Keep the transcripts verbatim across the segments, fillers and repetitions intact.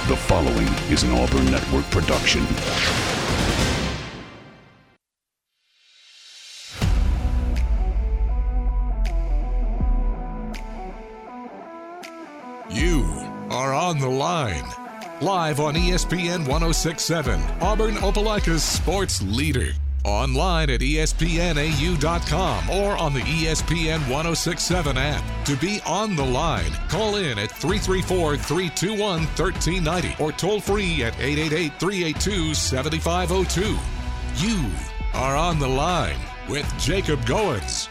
The following is an Auburn Network production. You are on the line. Live on E S P N one oh six point seven, Auburn Opelika's sports leader. Online at E S P N A U dot com or on the E S P N one oh six point seven app. To be on the line, call in at three three four, three two one, one three nine zero or toll free at eight eight eight, three eight two, seven five zero two. You are on the line with Jacob Goins.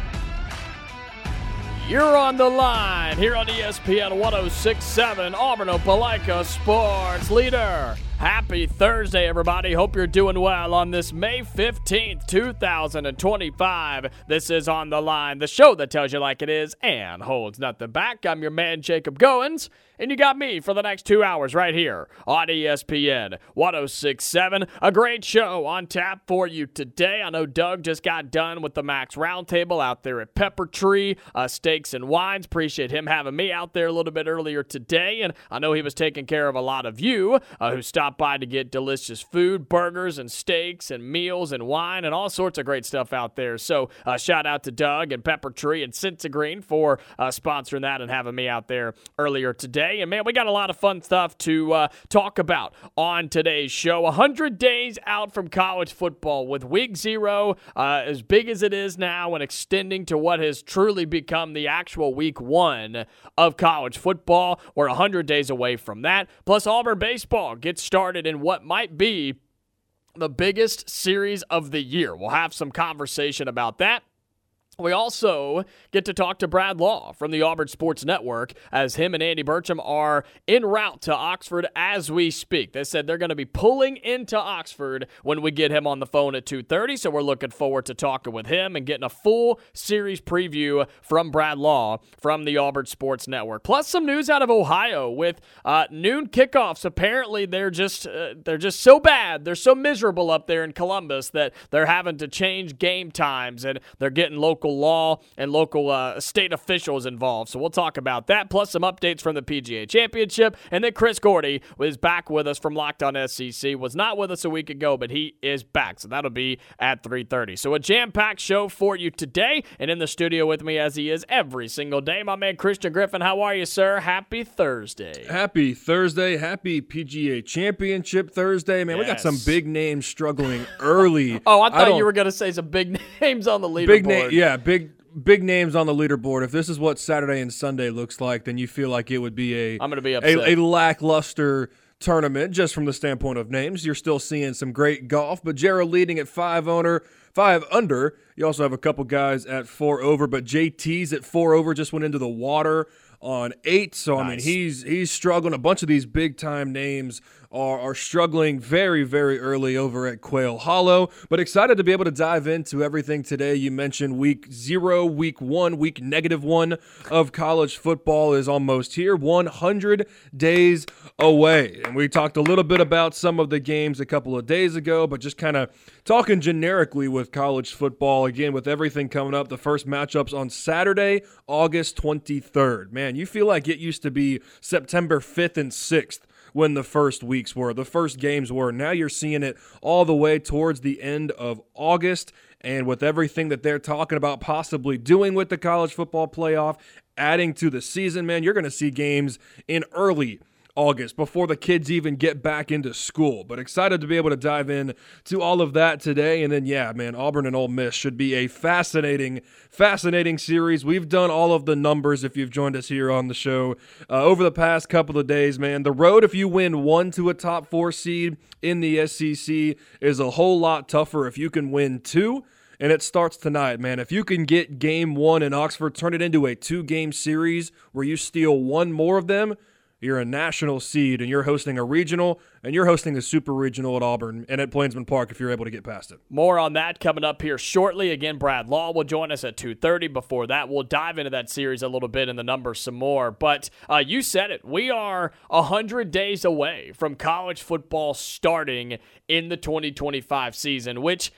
You're on the line here on E S P N one oh six point seven, Auburn Opelika sports leader. Happy Thursday, everybody. Hope you're doing well on this May fifteenth, two thousand twenty-five. This is On the Line, the show that tells you like it is and holds nothing back. I'm your man, Jacob Goins, and you got me for the next two hours right here on E S P N one oh six point seven. A great show on tap for you today. I know Doug just got done with the Max Roundtable out there at Pepper Tree, uh, Steaks and Wines. Appreciate him having me out there a little bit earlier today, and I know he was taking care of a lot of you uh, who stopped by to get delicious food, burgers and steaks and meals and wine and all sorts of great stuff out there. So uh, shout out to Doug and Pepper Tree and Cinta for uh, sponsoring that and having me out there earlier today. And man, we got a lot of fun stuff to uh, talk about on today's show. one hundred days out from college football with week zero uh, as big as it is now and extending to what has truly become the actual week one of college football. We're one hundred days away from that. Plus Auburn baseball gets started in what might be the biggest series of the year. We'll have some conversation about that. We also get to talk to Brad Law from the Auburn Sports Network as him and Andy Burcham are en route to Oxford as we speak. They said they're going to be pulling into Oxford when we get him on the phone at two thirty, so we're looking forward to talking with him and getting a full series preview from Brad Law from the Auburn Sports Network. Plus some news out of Ohio with uh, noon kickoffs. Apparently they're just uh, they're just so bad, they're so miserable up there in Columbus that they're having to change game times and they're getting local law and local uh, state officials involved. So we'll talk about that, plus some updates from the P G A Championship. And then Chris Gordy is back with us from Locked On S E C. Was not with us a week ago, but he is back. So that'll be at three thirty. So a jam-packed show for you today. And in the studio with me, as he is every single day, my man Christian Griffin. How are you, sir? Happy Thursday. Happy Thursday. Happy P G A Championship Thursday. Man, yes. We got some big names struggling early. oh, I thought I you were going to say some big names on the leaderboard. Big name, yeah, big big names on the leaderboard. If this is what Saturday and Sunday looks like, then you feel like it would be a I'm going to be upset. A, a lackluster tournament just from the standpoint of names. You're still seeing some great golf, but Gerald leading at five owner, five under. You also have a couple guys at four over, but J T's at four over just went into the water on eight. So nice. I mean, he's he's struggling. A bunch of these big time names are are struggling very, very early over at Quail Hollow. But excited to be able to dive into everything today. You mentioned week zero, week one, week negative one of college football is almost here. one hundred days away. And we talked a little bit about some of the games a couple of days ago, but just kind of talking generically with college football. Again, with everything coming up, the first matchups on Saturday, August twenty-third. Man, you feel like it used to be September fifth and sixth when the first weeks were, the first games were. Now you're seeing it all the way towards the end of August. And with everything that they're talking about possibly doing with the college football playoff, adding to the season, man, you're going to see games in early August before the kids even get back into school. But excited to be able to dive in to all of that today. And then, yeah, man, Auburn and Ole Miss should be a fascinating, fascinating series. We've done all of the numbers if you've joined us here on the show uh, over the past couple of days, man. The road, if you win one to a top four seed in the S E C, is a whole lot tougher if you can win two. And it starts tonight, man. If you can get game one in Oxford, turn it into a two-game series where you steal one more of them, you're a national seed, and you're hosting a regional, and you're hosting a super regional at Auburn and at Plainsman Park if you're able to get past it. More on that coming up here shortly. Again, Brad Law will join us at two thirty. Before that, we'll dive into that series a little bit and the numbers some more. But uh, you said it. We are one hundred days away from college football starting in the twenty twenty-five season, which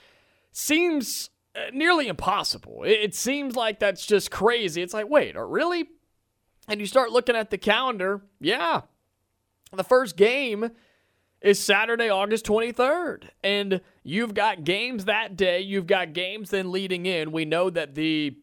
seems nearly impossible. It seems like that's just crazy. It's like, wait, really? And you start looking at the calendar, yeah, the first game is Saturday, August twenty-third. And you've got games that day. You've got games then leading in. We know that the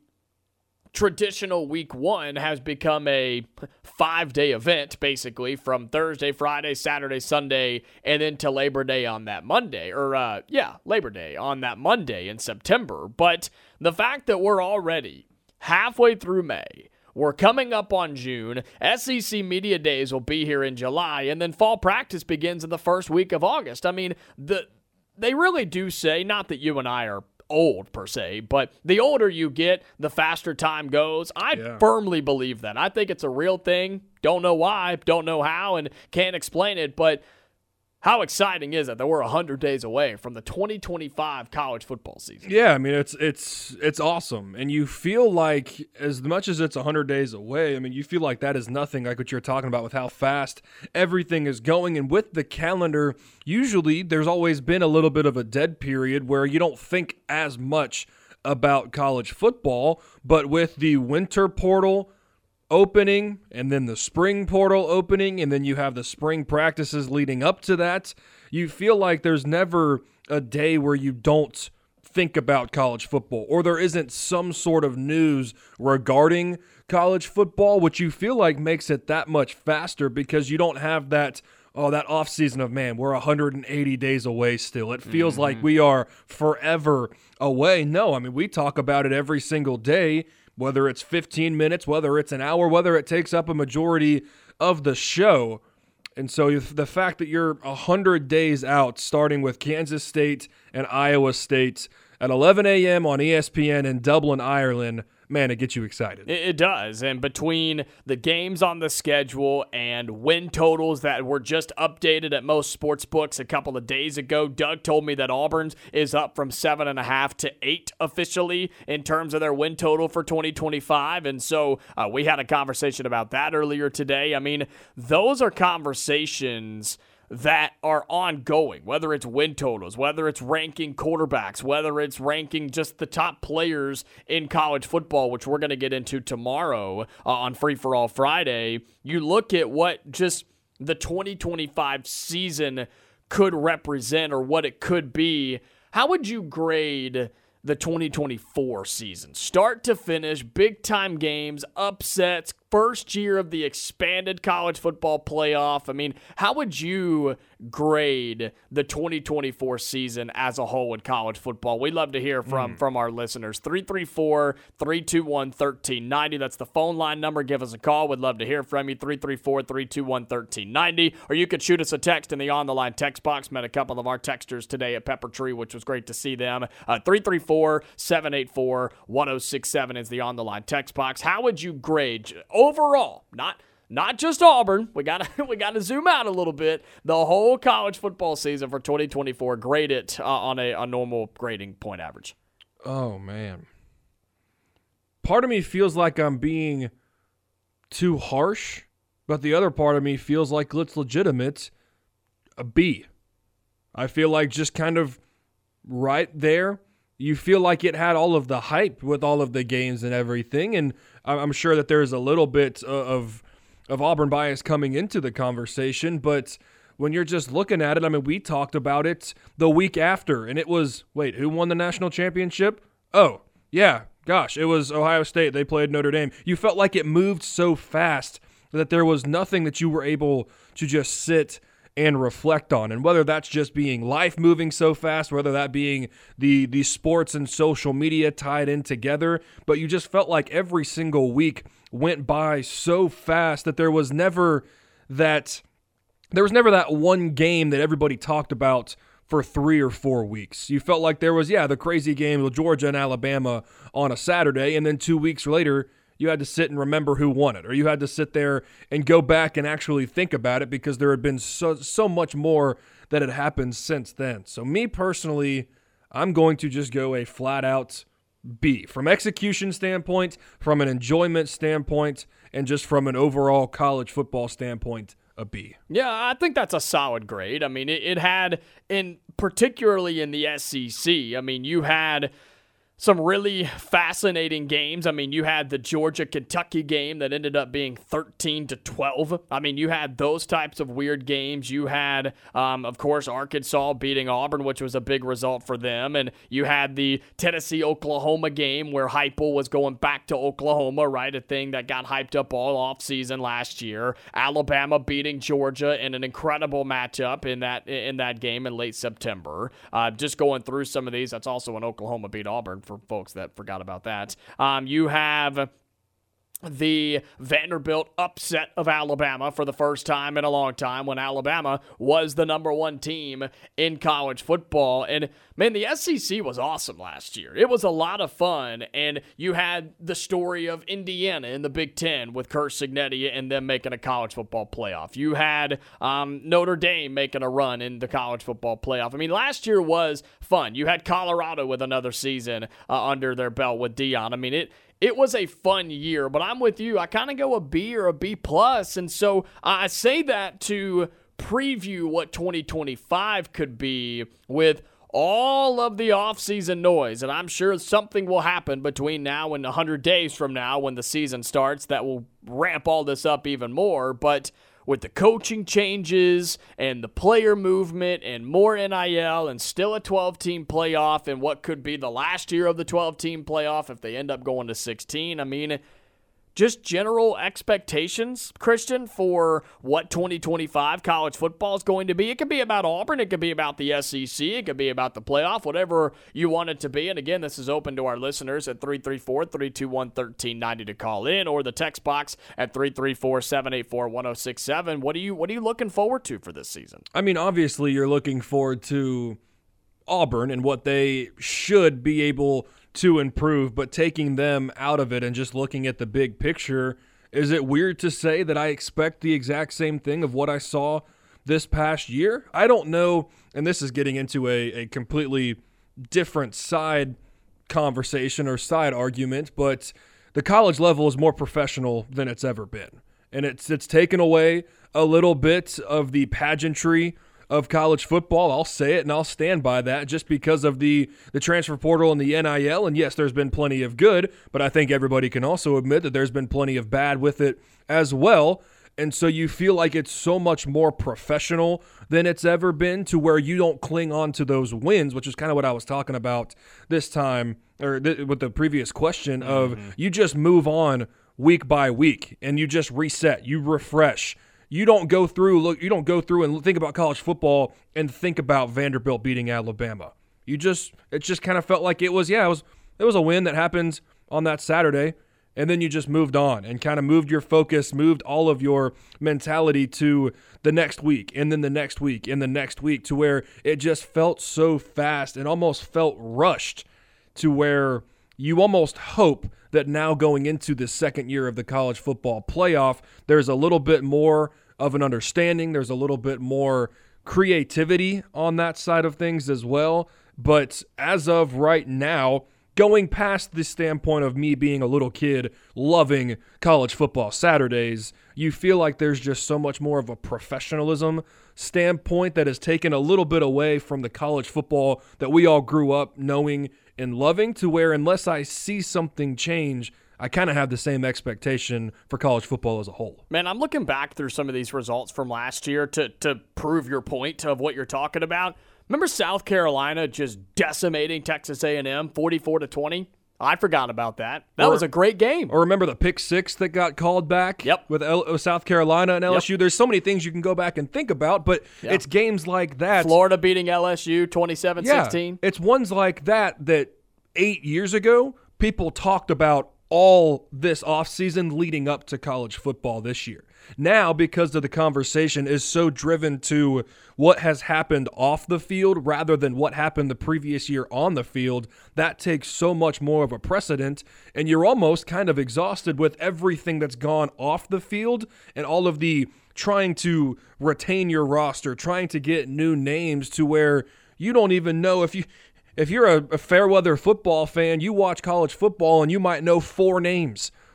traditional week one has become a five-day event, basically, from Thursday, Friday, Saturday, Sunday, and then to Labor Day on that Monday. Or, uh, yeah, Labor Day on that Monday in September. But the fact that we're already halfway through May, we're coming up on June, S E C Media Days will be here in July, and then fall practice begins in the first week of August. I mean, the they really do say, not that you and I are old per se, but the older you get, the faster time goes. I yeah. firmly believe that. I think it's a real thing. Don't know why, don't know how, and can't explain it, but how exciting is it that we're one hundred days away from the twenty twenty-five college football season? Yeah, I mean, it's it's it's awesome. And you feel like, as much as it's one hundred days away, I mean, you feel like that is nothing, like what you're talking about with how fast everything is going. And with the calendar, usually there's always been a little bit of a dead period where you don't think as much about college football. But with the winter portal opening, and then the spring portal opening, and then you have the spring practices leading up to that, you feel like there's never a day where you don't think about college football, or there isn't some sort of news regarding college football, which you feel like makes it that much faster because you don't have that, oh, that off season of, man, we're one hundred eighty days away still. It feels mm-hmm. like we are forever away. No, I mean, we talk about it every single day, whether it's fifteen minutes, whether it's an hour, whether it takes up a majority of the show. And so the fact that you're one hundred days out, starting with Kansas State and Iowa State at eleven a.m. on E S P N in Dublin, Ireland, man, it gets you excited. It does. And between the games on the schedule and win totals that were just updated at most sports books a couple of days ago, Doug told me that Auburn's is up from seven and a half to eight officially in terms of their win total for twenty twenty-five. And so uh, we had a conversation about that earlier today. I mean, those are conversations that are ongoing, whether it's win totals, whether it's ranking quarterbacks, whether it's ranking just the top players in college football, which we're going to get into tomorrow uh, on Free for All Friday. You look at what just the twenty twenty-five season could represent or what it could be. How would you grade the twenty twenty-four season? Start to finish, big-time games, upsets, first year of the expanded college football playoff. I mean, how would you grade the twenty twenty-four season as a whole in college football? We'd love to hear from, mm. from our listeners. three three four, three two one, one three nine zero. That's the phone line number. Give us a call. We'd love to hear from you. three three four, three two one, one three nine zero. Or you could shoot us a text in the On The Line text box. Met a couple of our texters today at Pepper Tree, which was great to see them. Uh, three three four, seven eight four, one oh six seven is the On The Line text box. How would you grade overall, not not just Auburn, we gotta we gotta zoom out a little bit, the whole college football season for twenty twenty-four, grade it uh, on a, a normal grading point average? Oh, man. Part of me feels like I'm being too harsh, but the other part of me feels like it's legitimate, a B. I feel like just kind of right there. You feel like it had all of the hype with all of the games and everything, and I'm sure that there's a little bit of of Auburn bias coming into the conversation, but when you're just looking at it, I mean, we talked about it the week after, and it was, wait, who won the national championship? Oh, yeah, gosh, it was Ohio State. They played Notre Dame. You felt like it moved so fast that there was nothing that you were able to just sit and reflect on. And whether that's just being life moving so fast, whether that being the the sports and social media tied in together, but you just felt like every single week went by so fast that there was never that there was never that one game that everybody talked about for three or four weeks. You felt like there was, yeah, the crazy game with Georgia and Alabama on a Saturday, and then two weeks later, you had to sit and remember who won it, or you had to sit there and go back and actually think about it because there had been so so much more that had happened since then. So me personally, I'm going to just go a flat-out B. From execution standpoint, from an enjoyment standpoint, and just from an overall college football standpoint, a B. Yeah, I think that's a solid grade. I mean, it, it had, in particularly in the S E C, I mean, you had some really fascinating games. I mean, you had the Georgia-Kentucky game that ended up being thirteen to twelve. I mean, you had those types of weird games. You had, um, of course, Arkansas beating Auburn, which was a big result for them. And you had the Tennessee-Oklahoma game where Heupel was going back to Oklahoma, right? A thing that got hyped up all offseason last year. Alabama beating Georgia in an incredible matchup in that in that game in late September. Uh, just going through some of these, that's also when Oklahoma beat Auburn, for folks that forgot about that. Um, you have the Vanderbilt upset of Alabama for the first time in a long time when Alabama was the number one team in college football. And, man, the S E C was awesome last year. It was a lot of fun. And you had the story of Indiana in the Big Ten with Curt Cignetti and them making a college football playoff. You had um, Notre Dame making a run in the college football playoff. I mean, last year was fun. You had Colorado with another season uh, under their belt with Deion. I mean, it It was a fun year, but I'm with you. I kind of go a B or a B plus, and so I say that to preview what twenty twenty-five could be with all of the offseason noise, and I'm sure something will happen between now and one hundred days from now when the season starts that will ramp all this up even more, but with the coaching changes and the player movement and more N I L and still a twelve-team playoff and what could be the last year of the twelve-team playoff if they end up going to sixteen. I mean, just general expectations, Christian, for what twenty twenty-five college football is going to be. It could be about Auburn. It could be about the S E C. It could be about the playoff, whatever you want it to be. And again, this is open to our listeners at three three four, three two one, one three nine zero to call in, or the text box at three three four, seven eight four, one zero six seven. What are you what are you looking forward to for this season? I mean, obviously you're looking forward to Auburn and what they should be able to improve, but taking them out of it and just looking at the big picture, is it weird to say that I expect the exact same thing of what I saw this past year? I don't know, and this is getting into a, a completely different side conversation or side argument, but the college level is more professional than it's ever been. And it's it's taken away a little bit of the pageantry of college football. I'll say it and I'll stand by that just because of the, the transfer portal and the N I L. And yes, there's been plenty of good, but I think everybody can also admit that there's been plenty of bad with it as well. And so you feel like it's so much more professional than it's ever been, to where you don't cling on to those wins, which is kind of what I was talking about this time, or th- with the previous question of mm-hmm. you just move on week by week and you just reset, you refresh. You don't go through look. You don't go through and think about college football and think about Vanderbilt beating Alabama. You just it just kind of felt like it was yeah it was it was a win that happened on that Saturday, and then you just moved on and kind of moved your focus, moved all of your mentality to the next week, and then the next week, and the next week, to where it just felt so fast and almost felt rushed, to where you almost hope that now going into the second year of the college football playoff, there's a little bit more of an understanding. There's a little bit more creativity on that side of things as well. But as of right now, going past the standpoint of me being a little kid loving college football Saturdays, you feel like there's just so much more of a professionalism standpoint that has taken a little bit away from the college football that we all grew up knowing and loving, to where unless I see something change, I kind of have the same expectation for college football as a whole. Man, I'm looking back through some of these results from last year to to prove your point of what you're talking about. Remember South Carolina just decimating Texas A and M forty-four to twenty? I forgot about that. That or, was a great game. Or remember the pick six that got called back yep. with L- South Carolina and L S U? Yep. There's so many things you can go back and think about, but yep. it's games like that. Florida beating L S U twenty-seven sixteen. Yeah, it's ones like that that eight years ago people talked about all this offseason leading up to college football this year. Now, because of the conversation is so driven to what has happened off the field rather than what happened the previous year on the field, that takes so much more of a precedent, and you're almost kind of exhausted with everything that's gone off the field and all of the trying to retain your roster, trying to get new names, to where you don't even know if you... If you're a, a fair weather football fan, you watch college football and you might know four names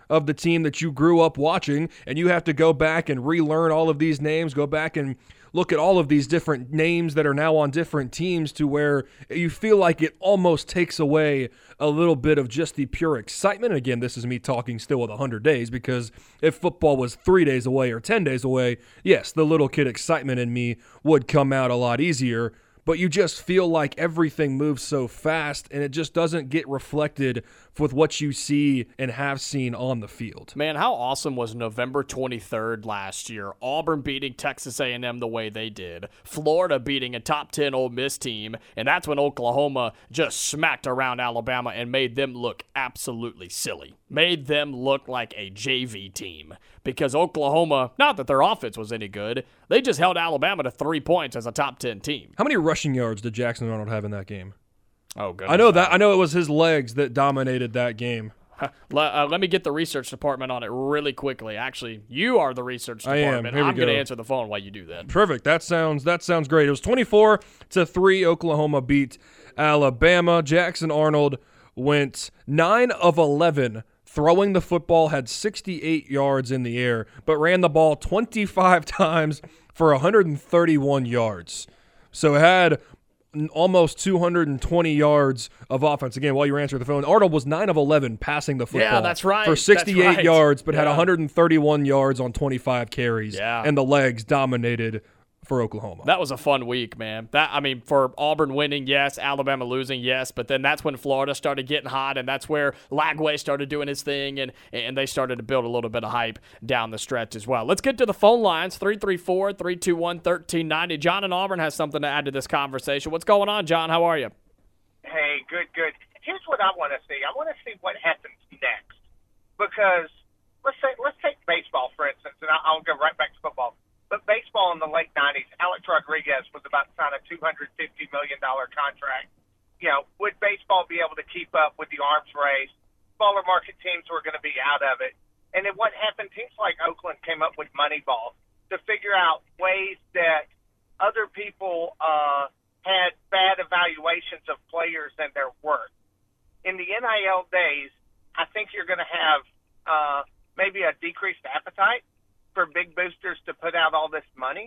of the team that you grew up watching, and you have to go back and relearn all of these names, go back and look at all of these different names that are now on different teams, to where you feel like it almost takes away a little bit of just the pure excitement. And again, this is me talking still with one hundred days, because if football was three days away or ten days away, yes, the little kid excitement in me would come out a lot easier. But you just feel like everything moves so fast, and it just doesn't get reflected with what you see and have seen on the field. Man, how awesome was November twenty-third last year? Auburn beating Texas A and M the way they did. Florida beating a top ten Ole Miss team. And that's when Oklahoma just smacked around Alabama and made them look absolutely silly. Made them look like a J V team. Because Oklahoma, not that their offense was any good, they just held Alabama to three points as a top ten team. How many rushing yards did Jackson Arnold have in that game? Oh, good. I know that. I know it was his legs that dominated that game. let, uh, let me get the research department on it really quickly. Actually, you are the research I am. department. Here we I'm going to go. answer the phone while you do that. Perfect. That sounds that sounds great. It was twenty-four to three. Oklahoma beat Alabama. Jackson Arnold went nine of eleven throwing the football, had sixty-eight yards in the air, but ran the ball twenty-five times for one hundred thirty-one yards. So had almost two hundred twenty yards of offense. Again, while you were answering the phone, Arnold was nine of eleven passing the football. Yeah, that's right. For sixty-eight That's right. yards, but Yeah. had one hundred thirty-one yards on twenty-five carries. Yeah. And the legs dominated for Oklahoma. That was a fun week, man. That I mean, for Auburn winning, yes. Alabama losing, yes. But then that's when Florida started getting hot, and that's where Lagway started doing his thing, and, and they started to build a little bit of hype down the stretch as well. Let's get to the phone lines, three three four, three two one, one three nine zero. John in Auburn has something to add to this conversation. What's going on, John? How are you? Hey, good, good. Here's what I want to see. I want to see what happens next. Because let's say let's take baseball, for instance, and I'll go right back to football. But baseball in the late nineties, Alex Rodriguez was about to sign a two hundred fifty million dollars contract. You know, would baseball be able to keep up with the arms race? Smaller market teams were going to be out of it. And then what happened, teams like Oakland came up with Moneyball to figure out ways that other people uh, had bad evaluations of players and their worth. In the N I L days, I think you're going to have uh, maybe a decreased appetite for big boosters to put out all this money.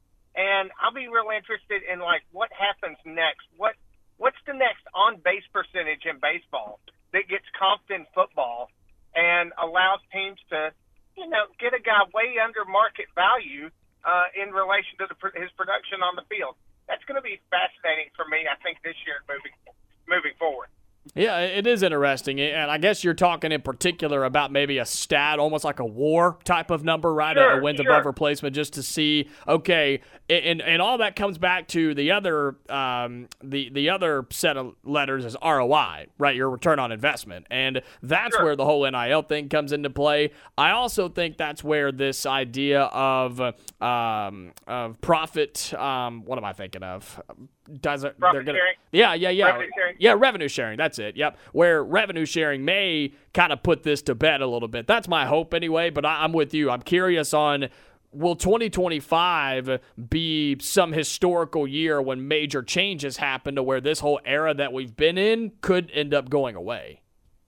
And I'll be real interested in, like, what happens next. What What's the next on-base percentage in baseball that gets comped in football and allows teams to, you know, get a guy way under market value uh, in relation to the, his production on the field? That's going to be fascinating for me, I think, this year moving moving forward. Yeah, it is interesting, and I guess you're talking in particular about maybe a stat, almost like a WAR type of number, right? Sure, a wins sure. above replacement, just to see, okay, and and all that comes back to the other um, the the other set of letters is R O I, right? Your return on investment, and that's Sure. where the whole N I L thing comes into play. I also think that's where this idea of um, of profit, um, what am I thinking of? Does it, Profit they're gonna, sharing? Yeah, yeah, yeah. Revenue sharing? Yeah, revenue sharing. That's it. Yep. Where revenue sharing may kind of put this to bed a little bit. That's my hope anyway, but I, I'm with you. I'm curious on, will twenty twenty-five be some historical year when major changes happen to where this whole era that we've been in could end up going away?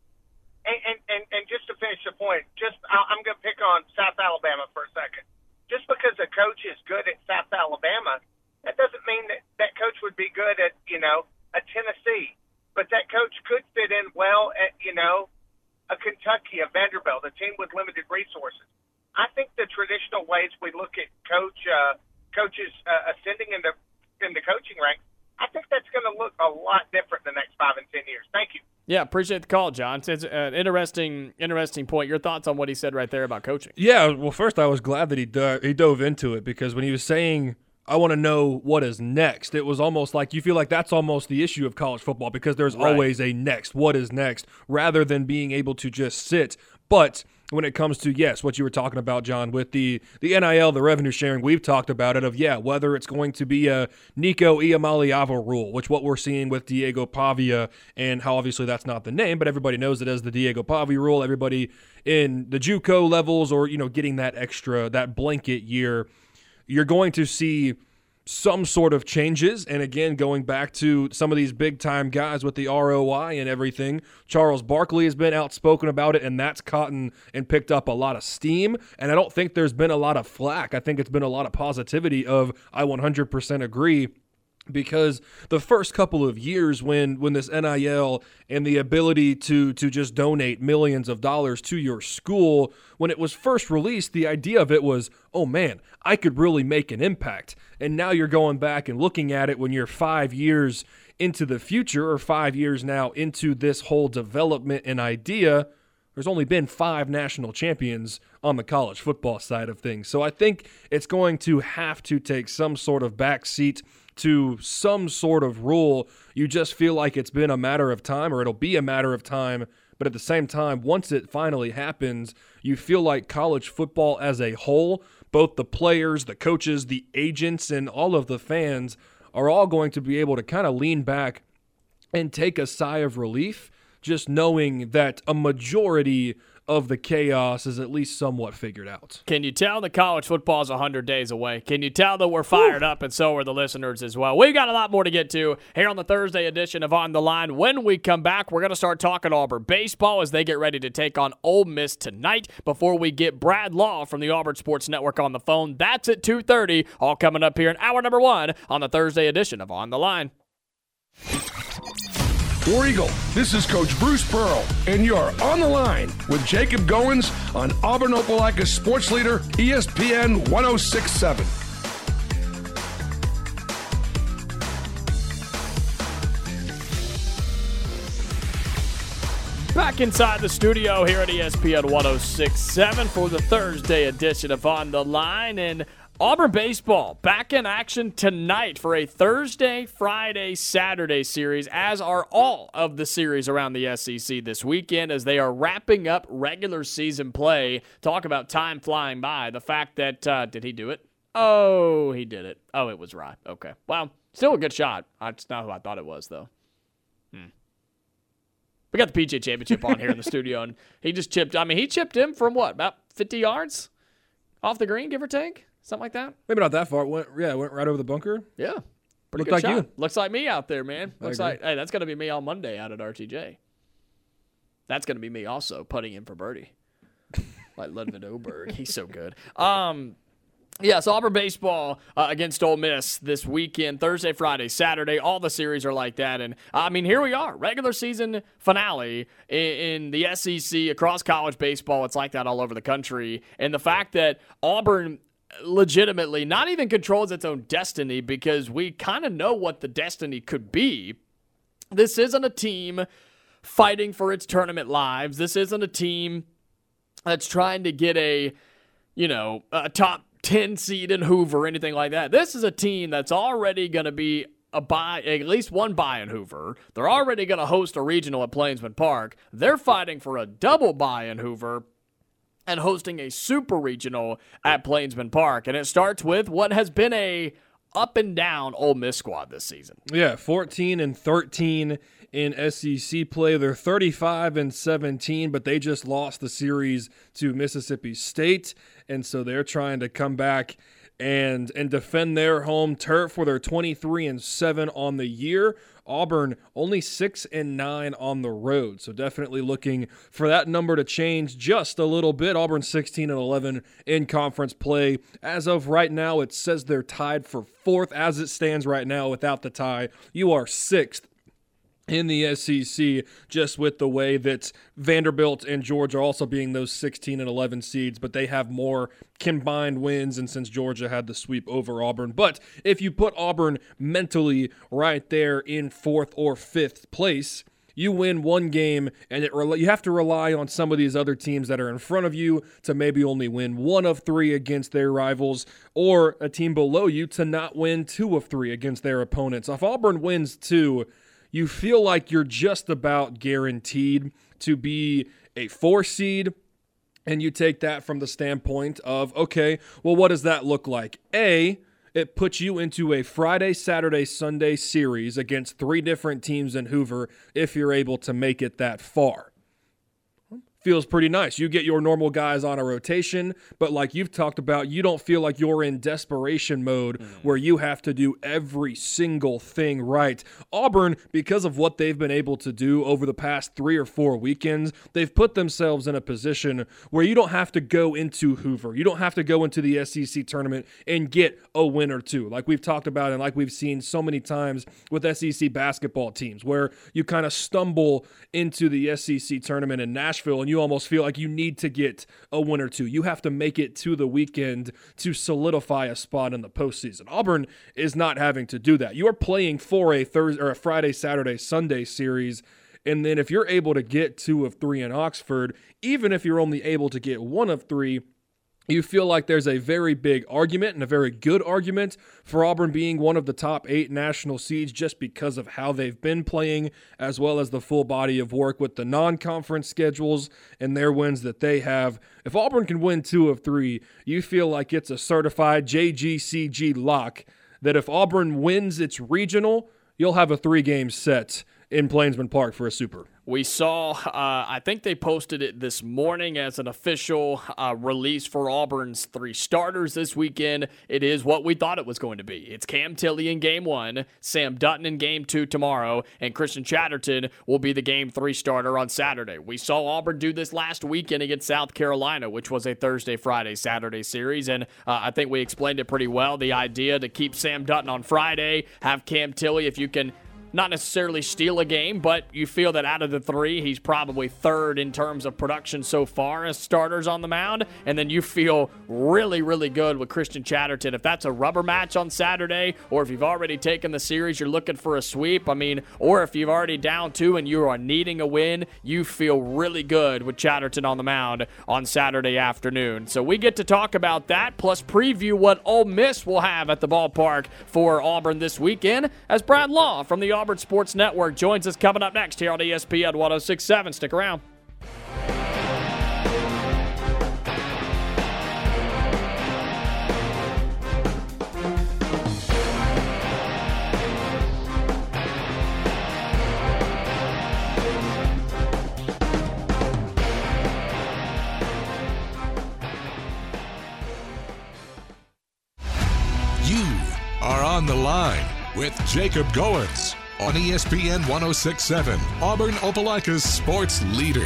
And, and, and, and just to finish the point, just I- I'm going to pick on South Alabama for a second. Just because a coach is good at South Alabama, that doesn't mean that that coach would be good at, you know, a Tennessee. But that coach could fit in well at, you know, a Kentucky, a Vanderbilt, a team with limited resources. I think the traditional ways we look at coach uh, coaches uh, ascending in the in the coaching ranks, I think that's going to look a lot different the next five and ten years. Thank you. Yeah, appreciate the call, John. It's an interesting, interesting point. Your thoughts on what he said right there about coaching? Yeah, well, first I was glad that he do- he dove into it, because when he was saying, I want to know what is next, it was almost like you feel like that's almost the issue of college football, because there's Right. always a next. What is next? Rather than being able to just sit. But when it comes to, yes, what you were talking about, John, with the, the N I L, the revenue sharing, we've talked about it of, yeah, whether it's going to be a Nico Iamaleava rule, which what we're seeing with Diego Pavia, and how obviously that's not the name, but everybody knows it as the Diego Pavia rule. Everybody in the JUCO levels, or, you know, getting that extra, that blanket year, you're going to see some sort of changes. And again, going back to some of these big-time guys with the R O I and everything, Charles Barkley has been outspoken about it, and that's caught and picked up a lot of steam. And I don't think there's been a lot of flack. I think it's been a lot of positivity of, I one hundred percent agree. Because the first couple of years when when this N I L and the ability to to just donate millions of dollars to your school, when it was first released, the idea of it was, oh man, I could really make an impact. And now you're going back and looking at it when you're five years into the future, or five years now into this whole development and idea. There's only been five national champions on the college football side of things. So I think it's going to have to take some sort of backseat to some sort of rule. You just feel like it's been a matter of time, or it'll be a matter of time. But at the same time, once it finally happens, you feel like college football as a whole, both the players, the coaches, the agents, and all of the fans are all going to be able to kind of lean back and take a sigh of relief, just knowing that a majority of the chaos is at least somewhat figured out. Can you tell that college football is one hundred days away? Can you tell that we're fired up, and so are the listeners as well? We've got a lot more to get to here on the Thursday edition of On the Line. When we come back, we're going to start talking Auburn baseball as they get ready to take on Ole Miss tonight before we get Brad Law from the Auburn Sports Network on the phone. That's at two thirty, all coming up here in hour number one on the Thursday edition of On the Line. War Eagle, this is Coach Bruce Pearl, and you're on the line with Jacob Goins on Auburn Opelika Sports Leader, E S P N one oh six point seven. Back inside the studio here at E S P N one oh six point seven for the Thursday edition of On the Line, and Auburn baseball back in action tonight for a Thursday, Friday, Saturday series, as are all of the series around the S E C this weekend as they are wrapping up regular season play. Talk about time flying by. The fact that, uh, did he do it? Oh, he did it. Oh, it was Rye. Okay. Well, still a good shot. That's not who I thought it was, though. Hmm. We got the P G A Championship on here in the studio, and he just chipped. I mean, he chipped him from what, about fifty yards off the green, give or take? Something like that? Maybe not that far. It went, yeah, it went right over the bunker. Yeah. Pretty Looked good like shot. you. Looks like me out there, man. I Looks agree. like, hey, that's going to be me on Monday out at R T J. That's going to be me also, putting in for birdie. Like Ludwig Oberg. He's so good. Um, yeah, so Auburn baseball uh, against Ole Miss this weekend, Thursday, Friday, Saturday. All the series are like that. And, I mean, here we are, regular season finale in, in the S E C across college baseball. It's like that all over the country. And the fact that Auburn legitimately not even controls its own destiny, because we kind of know what the destiny could be. This isn't a team fighting for its tournament lives. This isn't a team that's trying to get a, you know, a top ten seed in Hoover or anything like that. This is a team that's already going to be a bye, at least one bye in Hoover. They're already going to host a regional at Plainsman Park. They're fighting for a double bye in Hoover and hosting a super regional at Plainsman Park. And it starts with what has been a up and down Ole Miss squad this season. Yeah, fourteen and thirteen in S E C play. They're thirty-five and seventeen, but they just lost the series to Mississippi State, and so they're trying to come back and and defend their home turf, where they're twenty-three and seven on the year. Auburn only six and nine on the road, so definitely looking for that number to change just a little bit. Auburn sixteen and eleven in conference play. As of right now, it says they're tied for fourth. As it stands right now, without the tie, you are sixth in the S E C, just with the way that Vanderbilt and Georgia are also being those sixteen and eleven seeds, but they have more combined wins, and since Georgia had the sweep over Auburn. But if you put Auburn mentally right there in fourth or fifth place, you win one game, and it you have to rely on some of these other teams that are in front of you to maybe only win one of three against their rivals, or a team below you to not win two of three against their opponents. If Auburn wins two, you feel like you're just about guaranteed to be a four seed, and you take that from the standpoint of, okay, well, what does that look like? A, it puts you into a Friday, Saturday, Sunday series against three different teams in Hoover if you're able to make it that far. feels pretty nice. You get your normal guys on a rotation, but like you've talked about, you don't feel like you're in desperation mode mm. where you have to do every single thing right. Auburn, because of what they've been able to do over the past three or four weekends, they've put themselves in a position where you don't have to go into Hoover. You don't have to go into the S E C tournament and get a win or two, like we've talked about and like we've seen so many times with S E C basketball teams, where you kind of stumble into the S E C tournament in Nashville and you almost feel like you need to get a win or two. You have to make it to the weekend to solidify a spot in the postseason. Auburn is not having to do that. You are playing for a Thursday or a Friday, Saturday, Sunday series, and then if you're able to get two of three in Oxford, even if you're only able to get one of three, you feel like there's a very big argument and a very good argument for Auburn being one of the top eight national seeds just because of how they've been playing, as well as the full body of work with the non-conference schedules and their wins that they have. If Auburn can win two of three, you feel like it's a certified J G C G lock that if Auburn wins its regional, you'll have a three-game set in Plainsman Park for a super. We saw, uh, I think they posted it this morning as an official uh, release for Auburn's three starters this weekend. It is what we thought it was going to be. It's Cam Tilley in game one, Sam Dutton in game two tomorrow, and Christian Chatterton will be the game three starter on Saturday. We saw Auburn do this last weekend against South Carolina, which was a Thursday, Friday, Saturday series, and uh, I think we explained it pretty well. The idea to keep Sam Dutton on Friday, have Cam Tilley, if you can not necessarily steal a game, but you feel that out of the three, he's probably third in terms of production so far as starters on the mound. And then you feel really, really good with Christian Chatterton. If that's a rubber match on Saturday, or if you've already taken the series, you're looking for a sweep, I mean, or if you've already down two and you are needing a win, you feel really good with Chatterton on the mound on Saturday afternoon. So we get to talk about that, plus preview what Ole Miss will have at the ballpark for Auburn this weekend, as Brad Law from the Auburn Sports Network joins us coming up next here on E S P N one oh six point seven. Stick around. You are on the line with Jacob Goins on E S P N one oh six point seven, Auburn Opelika's sports leader.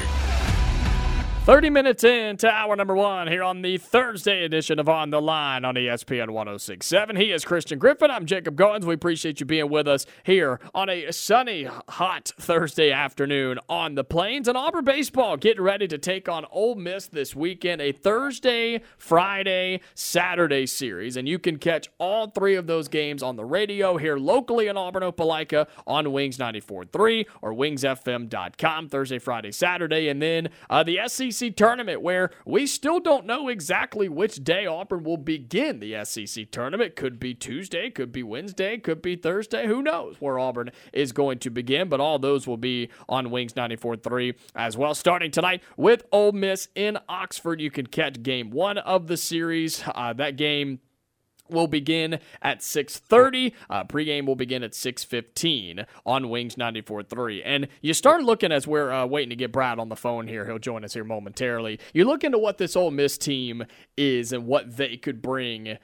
thirty minutes into hour number one here on the Thursday edition of On the Line on E S P N one oh six point seven. He is Christian Griffin. I'm Jacob Goins. We appreciate you being with us here on a sunny, hot Thursday afternoon on the Plains. And Auburn baseball getting ready to take on Ole Miss this weekend, a Thursday, Friday, Saturday series. And you can catch all three of those games on the radio here locally in Auburn, Opelika on Wings ninety-four point three or wings f m dot com Thursday, Friday, Saturday. And then uh, the S E C tournament, where we still don't know exactly which day Auburn will begin the S E C tournament. Could be Tuesday, could be Wednesday, could be Thursday. Who knows where Auburn is going to begin, but all those will be on Wings ninety-four point three as well. Starting tonight with Ole Miss in Oxford, you can catch game one of the series. Uh, that game will begin at six thirty. Uh, pregame will begin at six fifteen on Wings ninety-four point three. And you start looking, as we're uh, waiting to get Brad on the phone here, he'll join us here momentarily. You look into what this Ole Miss team is and what they could bring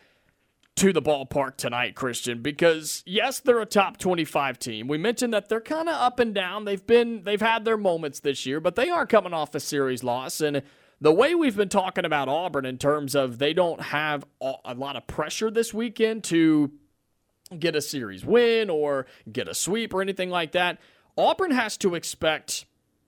to the ballpark tonight, Christian, because yes, they're a top twenty-five team. We mentioned that they're kind of up and down. They've been, they've had their moments this year, but they are coming off a series loss. And the way we've been talking about Auburn in terms of they don't have a lot of pressure this weekend to get a series win or get a sweep or anything like that, Auburn has to expect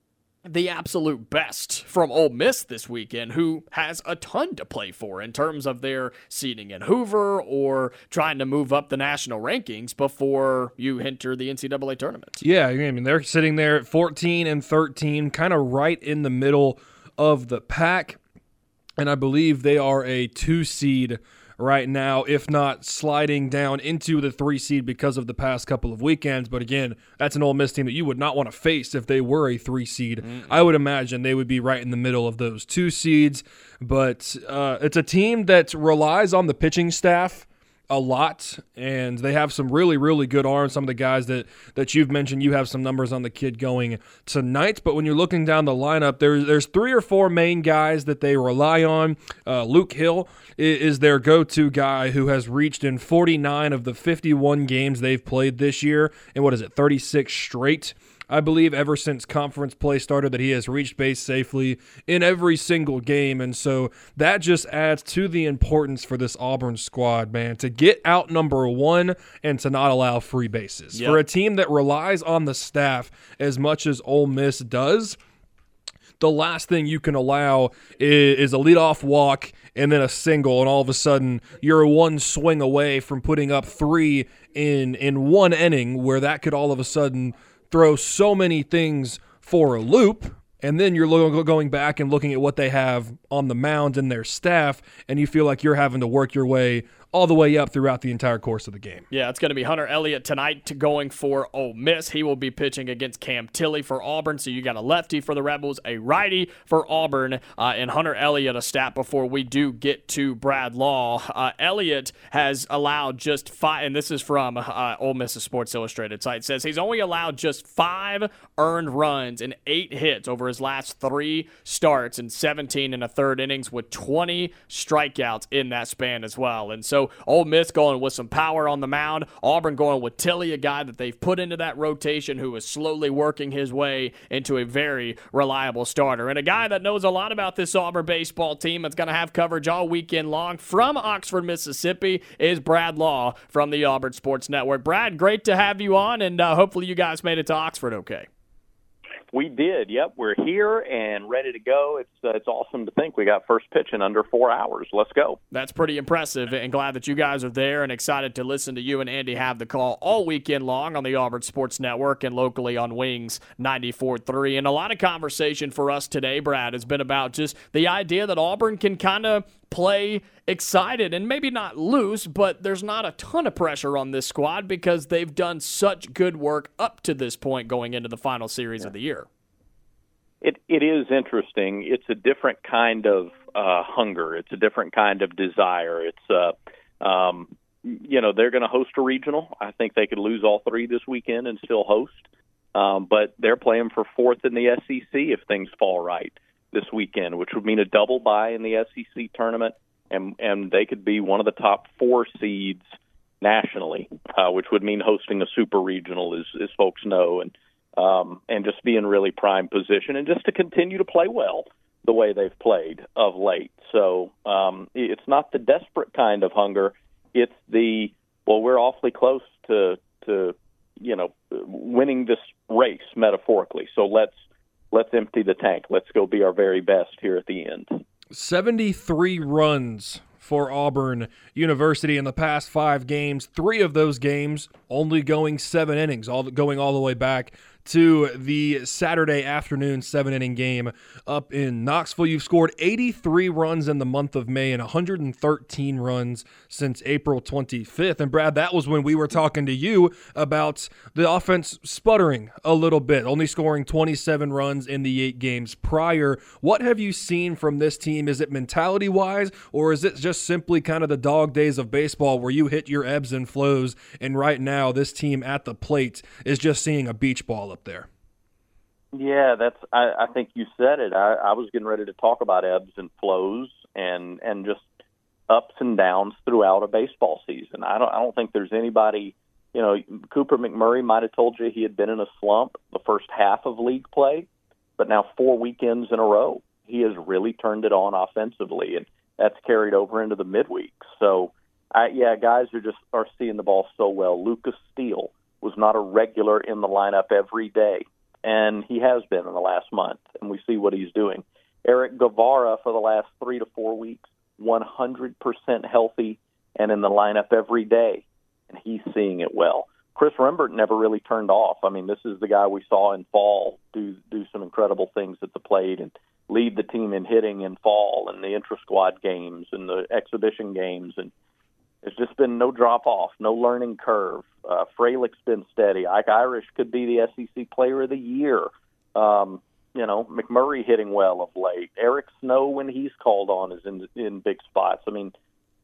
the absolute best from Ole Miss this weekend, who has a ton to play for in terms of their seeding in Hoover or trying to move up the national rankings before you enter the N C double A tournament. Yeah, I mean, they're sitting there at fourteen and thirteen, kind of right in the middle of the pack, and I believe they are a two seed right now, if not sliding down into the three seed because of the past couple of weekends. But again, that's an Ole Miss team that you would not want to face if they were a three seed. Mm-mm. I would imagine they would be right in the middle of those two seeds. But uh, it's a team that relies on the pitching staff a lot, and they have some really, really good arms. Some of the guys that, that you've mentioned, you have some numbers on the kid going tonight. But when you're looking down the lineup, there's there's three or four main guys that they rely on. Uh, Luke Hill is, is their go-to guy who has reached in forty-nine of the fifty-one games they've played this year, and what is it, thirty-six straight, I believe, ever since conference play started, that he has reached base safely in every single game. And so that just adds to the importance for this Auburn squad, man, to get out number one and to not allow free bases. Yep. For a team that relies on the staff as much as Ole Miss does, the last thing you can allow is, is a leadoff walk and then a single, and all of a sudden you're one swing away from putting up three in, in one inning, where that could all of a sudden throw so many things for a loop. And then you're going back and looking at what they have on the mound and their staff, and you feel like you're having to work your way all the way up throughout the entire course of the game. Yeah, it's going to be Hunter Elliott tonight going for Ole Miss. He will be pitching against Cam Tilley for Auburn, so you got a lefty for the Rebels, a righty for Auburn, uh, and Hunter Elliott a stat before we do get to Brad Law. Uh, Elliott has allowed just five, and this is from uh, Ole Miss's Sports Illustrated site, says he's only allowed just five earned runs and eight hits over his last three starts and seventeen and a third innings, with twenty strikeouts in that span as well. And so Ole Miss going with some power on the mound. Auburn going with Tilley, a guy that they've put into that rotation who is slowly working his way into a very reliable starter. And a guy that knows a lot about this Auburn baseball team that's going to have coverage all weekend long from Oxford, Mississippi, is Brad Law from the Auburn Sports Network. Brad, great to have you on, and uh, hopefully you guys made it to Oxford okay. We did. Yep, we're here and ready to go. It's uh, it's awesome to think we got first pitch in under four hours. Let's go. That's pretty impressive, and glad that you guys are there, and excited to listen to you and Andy have the call all weekend long on the Auburn Sports Network and locally on Wings ninety-four point three. And a lot of conversation for us today, Brad, has been about just the idea that Auburn can kind of play excited and maybe not loose, but there's not a ton of pressure on this squad because they've done such good work up to this point going into the final series yeah. of the year. It It is interesting. It's a different kind of uh, hunger. It's a different kind of desire. It's, uh, um, you know, they're going to host a regional. I think they could lose all three this weekend and still host, um, but they're playing for fourth in the S E C if things fall right this weekend, which would mean a double bye in the S E C tournament, and and they could be one of the top four seeds nationally, uh, which would mean hosting a super regional, as, as folks know, and um, and just be in really prime position, and just to continue to play well the way they've played of late. So um, it's not the desperate kind of hunger. It's the, well, we're awfully close to, to you know, winning this race metaphorically, so let's Let's empty the tank. Let's go be our very best here at the end. seventy-three runs for Auburn University in the past five games. Three of those games only going seven innings, all going all the way back to the Saturday afternoon seven-inning game up in Knoxville. You've scored eighty-three runs in the month of May and one hundred thirteen runs since April twenty-fifth. And, Brad, that was when we were talking to you about the offense sputtering a little bit, only scoring twenty-seven runs in the eight games prior. What have you seen from this team? Is it mentality-wise, or is it just simply kind of the dog days of baseball where you hit your ebbs and flows, and right now this team at the plate is just seeing a beach ball up there? Yeah, that's. I, I think you said it. I, I was getting ready to talk about ebbs and flows and and just ups and downs throughout a baseball season. I don't. I don't think there's anybody. You know, Cooper McMurray might have told you he had been in a slump the first half of league play, but now four weekends in a row he has really turned it on offensively, and that's carried over into the midweek. So, I, yeah, guys are just are seeing the ball so well. Lucas Steele was not a regular in the lineup every day, and he has been in the last month, and we see what he's doing. Eric Guevara, for the last three to four weeks, one hundred percent healthy and in the lineup every day, and he's seeing it well. Chris Rembert never really turned off. I mean, this is the guy we saw in fall do do some incredible things at the plate and lead the team in hitting in fall and the intra-squad games and the exhibition games, and there's just been no drop-off, no learning curve. Uh, Fralick's been steady. Ike Irish could be the S E C Player of the Year. Um, you know, McMurray hitting well of late. Eric Snow, when he's called on, is in in big spots. I mean,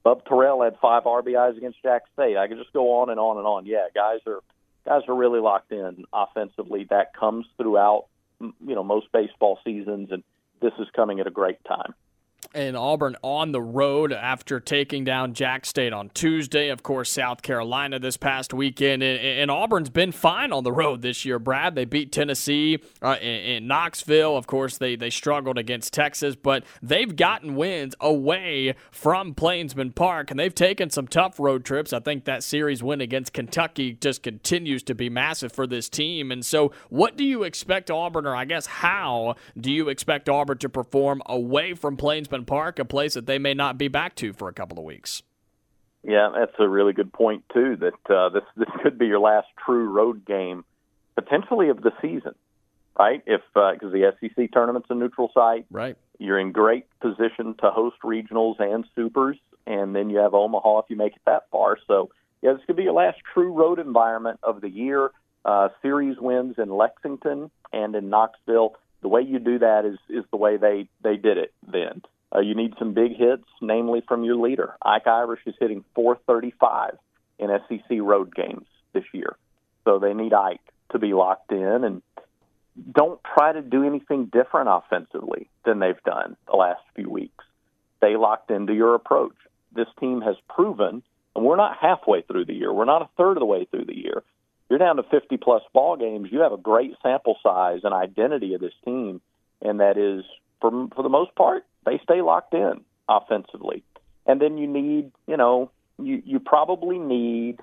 Bub Terrell had five R B Is against Jack State. I could just go on and on and on. Yeah, guys are guys are really locked in offensively. That comes throughout, you know, most baseball seasons, and this is coming at a great time. And Auburn on the road after taking down Jack State on Tuesday. Of course, South Carolina this past weekend. And Auburn's been fine on the road this year, Brad. They beat Tennessee uh, in Knoxville. Of course, they, they struggled against Texas, but they've gotten wins away from Plainsman Park, and they've taken some tough road trips. I think that series win against Kentucky just continues to be massive for this team. And so what do you expect Auburn, or I guess how do you expect Auburn to perform away from Plainsman Park, a place that they may not be back to for a couple of weeks? Yeah, that's a really good point, too, that uh, this this could be your last true road game, potentially of the season, right? If because uh, the S E C tournament's a neutral site. Right. You're in great position to host regionals and supers, and then you have Omaha if you make it that far. So, yeah, this could be your last true road environment of the year. Uh, series wins in Lexington and in Knoxville. The way you do that is, is the way they, they did it then. Uh, you need some big hits, namely from your leader. Ike Irish is hitting four thirty-five in S E C road games this year. So they need Ike to be locked in, and don't try to do anything different offensively than they've done the last few weeks. Stay locked into your approach. This team has proven, and we're not halfway through the year. We're not a third of the way through the year. You're down to fifty-plus ball games. You have a great sample size and identity of this team, and that is, for, for the most part, they stay locked in offensively. And then you need, you know, you, you probably need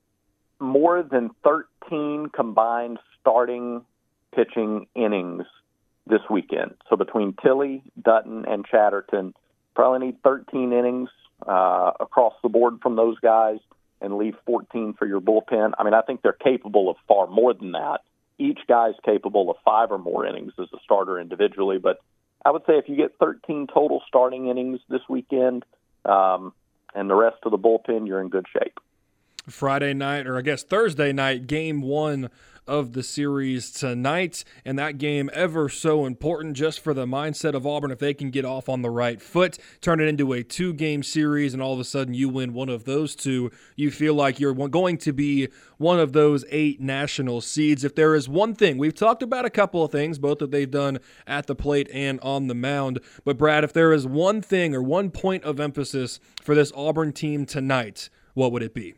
more than thirteen combined starting pitching innings this weekend. So between Tilley, Dutton, and Chatterton, probably need thirteen innings uh, across the board from those guys and leave fourteen for your bullpen. I mean, I think they're capable of far more than that. Each guy's capable of five or more innings as a starter individually, but I would say if you get thirteen total starting innings this weekend um, and the rest of the bullpen, you're in good shape. Friday night, or I guess Thursday night, game one of the series tonight, and that game ever so important just for the mindset of Auburn. If they can get off on the right foot, turn it into a two-game series, and all of a sudden you win one of those two, you feel like you're going to be one of those eight national seeds. If there is one thing, we've talked about a couple of things, both that they've done at the plate and on the mound, but Brad, if there is one thing or one point of emphasis for this Auburn team tonight, what would it be?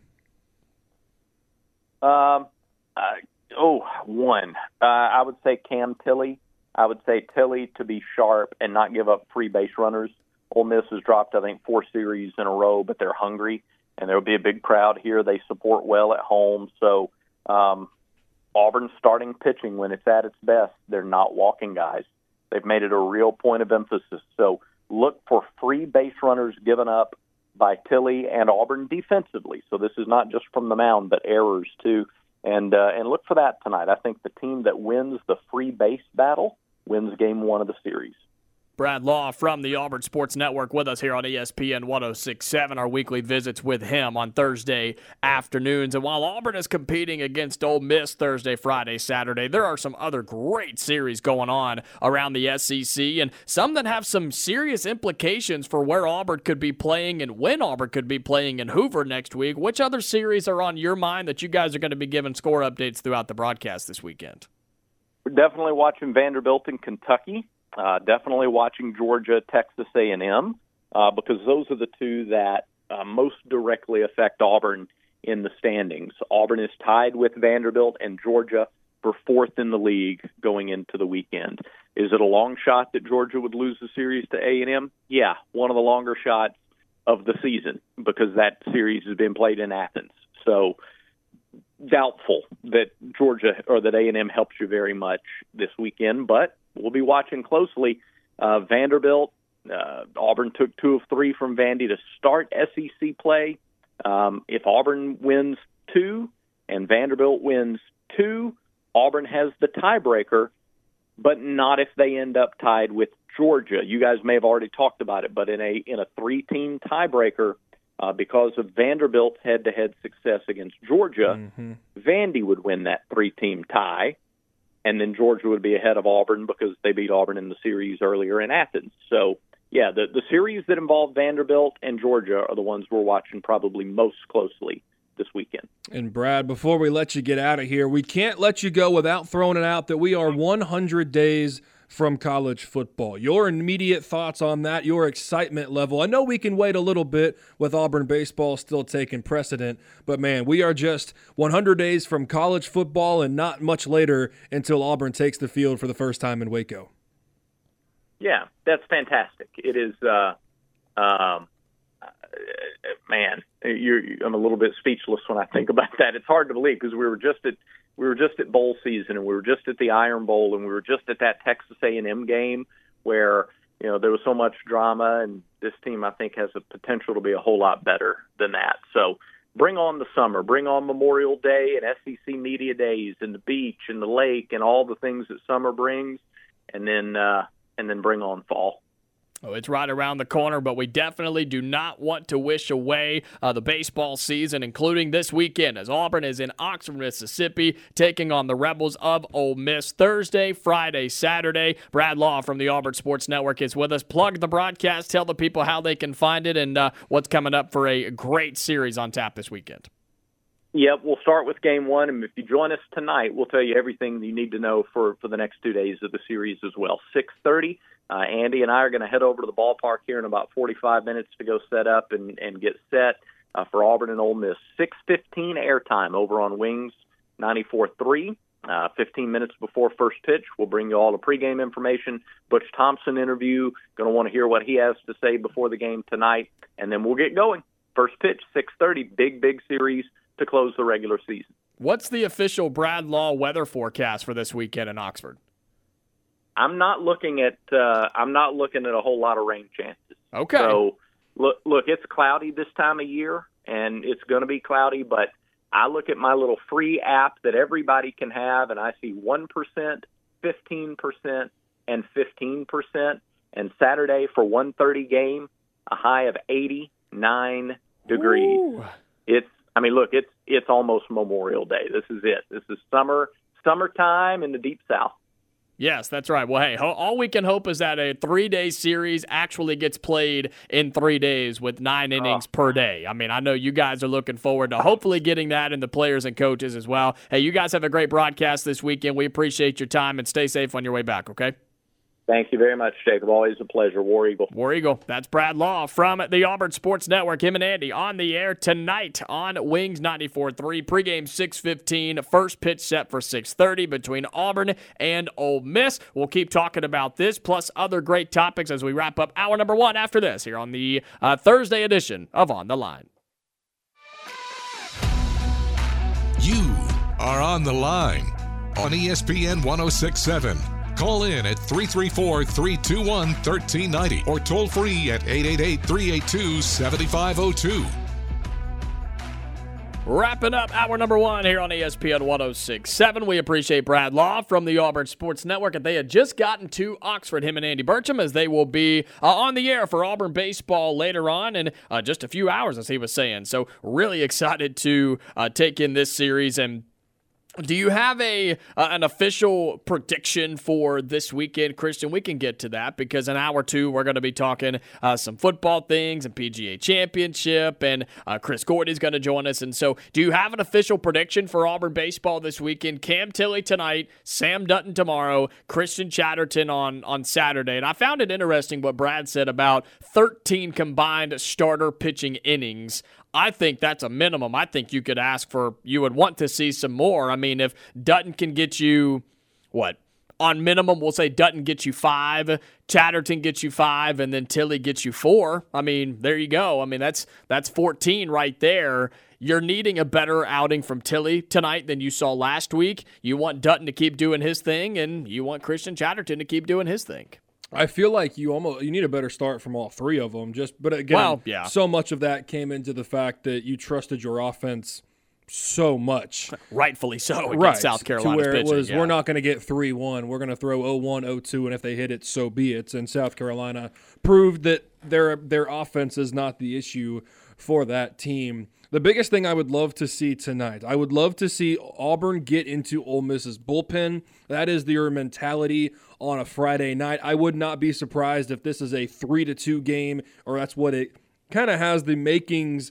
Um, uh, oh, one. Uh, I would say Cam Tilley. I would say Tilley to be sharp and not give up free base runners. Ole Miss has dropped, I think, four series in a row, but they're hungry, and there will be a big crowd here. They support well at home. So um, Auburn's starting pitching when it's at its best. They're not walking guys. They've made it a real point of emphasis. So look for free base runners given up by Tilley and Auburn defensively. So this is not just from the mound, but errors too. And uh, and look for that tonight. I think the team that wins the free base battle wins game one of the series. Brad Law from the Auburn Sports Network with us here on E S P N one oh six point seven, our weekly visits with him on Thursday afternoons. And while Auburn is competing against Ole Miss Thursday, Friday, Saturday, there are some other great series going on around the S E C, and some that have some serious implications for where Auburn could be playing and when Auburn could be playing in Hoover next week. Which other series are on your mind that you guys are going to be giving score updates throughout the broadcast this weekend? We're definitely watching Vanderbilt and Kentucky. Uh, definitely watching Georgia, Texas A and M, uh, because those are the two that uh, most directly affect Auburn in the standings. Auburn is tied with Vanderbilt and Georgia for fourth in the league going into the weekend. Is it a long shot that Georgia would lose the series to A and M? Yeah, one of the longer shots of the season because that series has been played in Athens. So doubtful that Georgia or that A and M helps you very much this weekend, but we'll be watching closely. Uh, Vanderbilt, uh, Auburn took two of three from Vandy to start S E C play. Um, if Auburn wins two and Vanderbilt wins two, Auburn has the tiebreaker, but not if they end up tied with Georgia. You guys may have already talked about it, but in a in a three-team tiebreaker, uh, because of Vanderbilt's head-to-head success against Georgia, mm-hmm. Vandy would win that three-team tie. And then Georgia would be ahead of Auburn because they beat Auburn in the series earlier in Athens. So yeah, the, the series that involve Vanderbilt and Georgia are the ones we're watching probably most closely this weekend. And Brad, before we let you get out of here, we can't let you go without throwing it out that we are one hundred days from college football. Your immediate thoughts on that, your excitement level. I know we can wait a little bit with Auburn baseball still taking precedent, but man, we are just one hundred days from college football and not much later until Auburn takes the field for the first time in Waco. Yeah, that's fantastic. It is, uh, um, man, you're, I'm a little bit speechless when I think about that. It's hard to believe because we were just at we were just at bowl season and we were just at the Iron Bowl and we were just at that Texas A and M game where you know there was so much drama, and this team I think has the potential to be a whole lot better than that. So bring on the summer, bring on Memorial Day and S E C Media Days and the beach and the lake and all the things that summer brings, and then uh, and then bring on fall. Oh, it's right around the corner, but we definitely do not want to wish away uh, the baseball season, including this weekend, as Auburn is in Oxford, Mississippi, taking on the Rebels of Ole Miss Thursday, Friday, Saturday. Brad Law from the Auburn Sports Network is with us. Plug the broadcast, tell the people how they can find it, and uh, what's coming up for a great series on tap this weekend. Yep, we'll start with game one, and if you join us tonight, we'll tell you everything you need to know for, for the next two days of the series as well. six thirty, uh, Andy and I are going to head over to the ballpark here in about forty-five minutes to go set up and, and get set uh, for Auburn and Ole Miss. six fifteen airtime over on Wings ninety-four point three. Uh, fifteen minutes before first pitch, we'll bring you all the pregame information. Butch Thompson interview, going to want to hear what he has to say before the game tonight, and then we'll get going. First pitch, six thirty, big, big series to close the regular season. What's the official Brad Law weather forecast for this weekend in Oxford? I'm not looking at uh, I'm not looking at a whole lot of rain chances. Okay. So look, look, it's cloudy this time of year, and it's going to be cloudy. But I look at my little free app that everybody can have, and I see one percent, fifteen percent, and fifteen percent. And Saturday for one thirty game, a high of eighty-nine degrees. Ooh. It's I mean, look, it's it's almost Memorial Day. This is it. This is summer, summertime in the Deep South. Yes, that's right. Well, hey, all we can hope is that a three-day series actually gets played in three days with nine innings oh. per day. I mean, I know you guys are looking forward to hopefully getting that, and the players and coaches as well. Hey, you guys have a great broadcast this weekend. We appreciate your time, and stay safe on your way back, okay? Thank you very much, Jacob. Always a pleasure. War Eagle. War Eagle. That's Brad Law from the Auburn Sports Network. Him and Andy on the air tonight on Wings ninety-four point three. Pregame six fifteen. First pitch set for six thirty between Auburn and Ole Miss. We'll keep talking about this plus other great topics as we wrap up hour number one after this here on the uh, Thursday edition of On the Line. You are on the line on E S P N one oh six point seven. Call in at three three four, three two one, one three nine zero or toll free at eight eight eight, three eight two, seven five zero two. Wrapping up hour number one here on E S P N one oh six point seven. We appreciate Brad Law from the Auburn Sports Network. And they had just gotten to Oxford, him and Andy Burcham, as they will be uh, on the air for Auburn baseball later on in uh, just a few hours, as he was saying. So really excited to uh, take in this series. And do you have a uh, an official prediction for this weekend, Christian? We can get to that because in hour two we're going to be talking uh, some football things and P G A Championship, and uh, Chris Gordy's going to join us. And so do you have an official prediction for Auburn baseball this weekend? Cam Tilley tonight, Sam Dutton tomorrow, Christian Chatterton on, on Saturday. And I found it interesting what Brad said about thirteen combined starter pitching innings. I think that's a minimum. I think you could ask for, you would want to see some more. I mean, if Dutton can get you, what, on minimum, we'll say Dutton gets you five, Chatterton gets you five, and then Tilley gets you four. I mean, there you go. I mean, that's that's fourteen right there. You're needing a better outing from Tilley tonight than you saw last week. You want Dutton to keep doing his thing, and you want Christian Chatterton to keep doing his thing. I feel like you almost you need a better start from all three of them. Just, but again, well, yeah. so much of that came into the fact that you trusted your offense so much, rightfully so, against right, South Carolina's to where pitching, it was yeah. we're not going to get three one. We're going to throw oh one, oh two, and if they hit it, so be it. And South Carolina proved that their their offense is not the issue for that team. The biggest thing I would love to see tonight, I would love to see Auburn get into Ole Miss's bullpen. That is their mentality on a Friday night. I would not be surprised if this is a three to two game, or that's what it kind of has the makings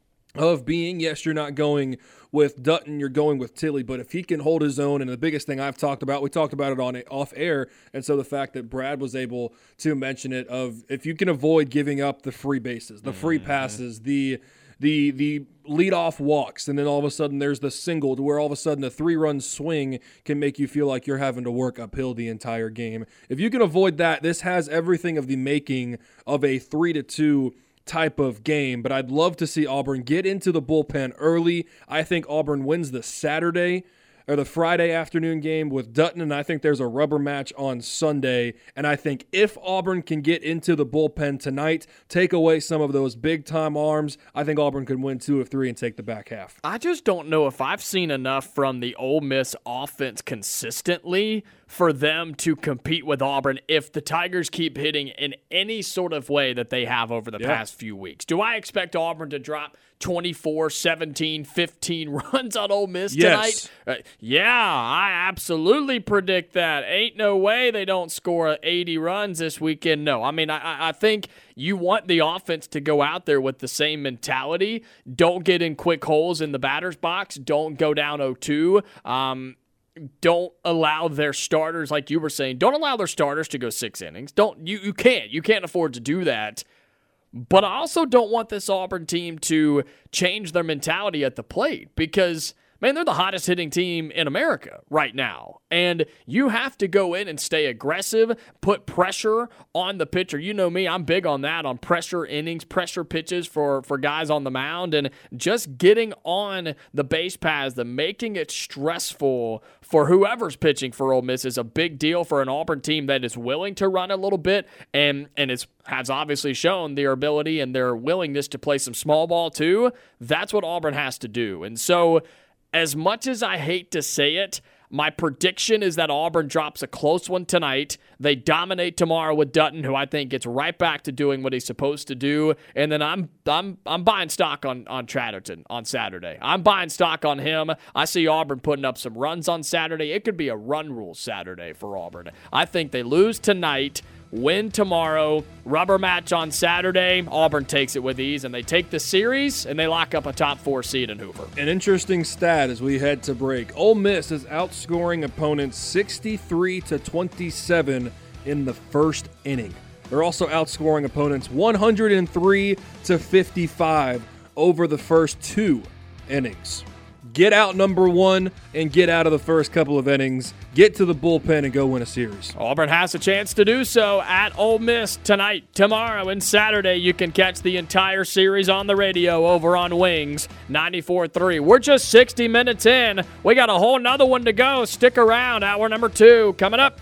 of being. Yes, you're not going with Dutton, you're going with Tilly, but if he can hold his own, and the biggest thing I've talked about, we talked about it on off air, and so the fact that Brad was able to mention it, of if you can avoid giving up the free bases, the free passes, the the the leadoff walks, and then all of a sudden there's the single to where all of a sudden a three-run swing can make you feel like you're having to work uphill the entire game. If you can avoid that, this has everything of the making of a three to two type of game, but I'd love to see Auburn get into the bullpen early. I think Auburn wins the Saturday or the Friday afternoon game with Dutton, and I think there's a rubber match on Sunday, and I think if Auburn can get into the bullpen tonight, take away some of those big-time arms, I think Auburn could win two of three and take the back half. I just don't know if I've seen enough from the Ole Miss offense consistently for them to compete with Auburn if the Tigers keep hitting in any sort of way that they have over the yeah. past few weeks. Do I expect Auburn to drop twenty-four, seventeen, fifteen runs on Ole Miss yes. tonight? Uh, yeah, I absolutely predict that. Ain't no way they don't score eighty runs this weekend. No, I mean, I, I think you want the offense to go out there with the same mentality. Don't get in quick holes in the batter's box. Don't go down oh two. Um, Don't allow their starters, like you were saying, don't allow their starters to go six innings. Don't you? You can't. You can't afford to do that. But I also don't want this Auburn team to change their mentality at the plate because, man, they're the hottest hitting team in America right now. And you have to go in and stay aggressive, put pressure on the pitcher. You know me, I'm big on that, on pressure innings, pressure pitches for, for guys on the mound, and just getting on the base paths, the making it stressful for whoever's pitching for Ole Miss is a big deal for an Auburn team that is willing to run a little bit and, and is, has obviously shown their ability and their willingness to play some small ball too. That's what Auburn has to do. And so, as much as I hate to say it, my prediction is that Auburn drops a close one tonight. They dominate tomorrow with Dutton, who I think gets right back to doing what he's supposed to do. And then I'm I'm I'm buying stock on, on Chatterton on Saturday. I'm buying stock on him. I see Auburn putting up some runs on Saturday. It could be a run rule Saturday for Auburn. I think they lose tonight, win tomorrow, rubber match on Saturday. Auburn takes it with ease, and they take the series, and they lock up a top four seed in Hoover. An interesting stat as we head to break. Ole Miss is outscoring opponents sixty-three to twenty-seven in the first inning. They're also outscoring opponents one hundred three to fifty-five over the first two innings. Get out number one and get out of the first couple of innings. Get to the bullpen and go win a series. Auburn has a chance to do so at Ole Miss tonight, tomorrow, and Saturday. You can catch the entire series on the radio over on Wings ninety-four point three. We're just sixty minutes in. We got a whole nother one to go. Stick around. Hour number two coming up.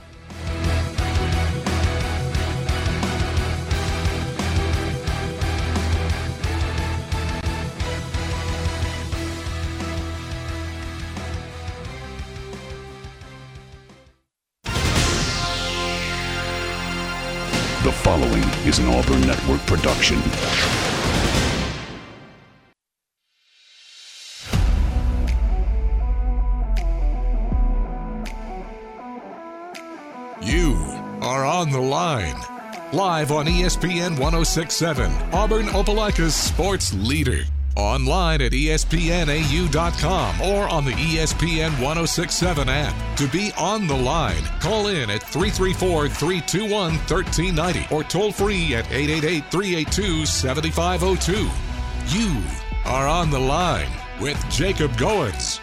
The following is an Auburn Network production. You are on the line. Live on E S P N one oh six point seven, Auburn Opelika's sports leader. Online at E S P N A U dot com or on the E S P N one oh six point seven app. To be on the line, call in at three three four, three two one, one three nine zero or toll free at eight eight eight, three eight two, seven five zero two. You are on the line with Jacob Goins.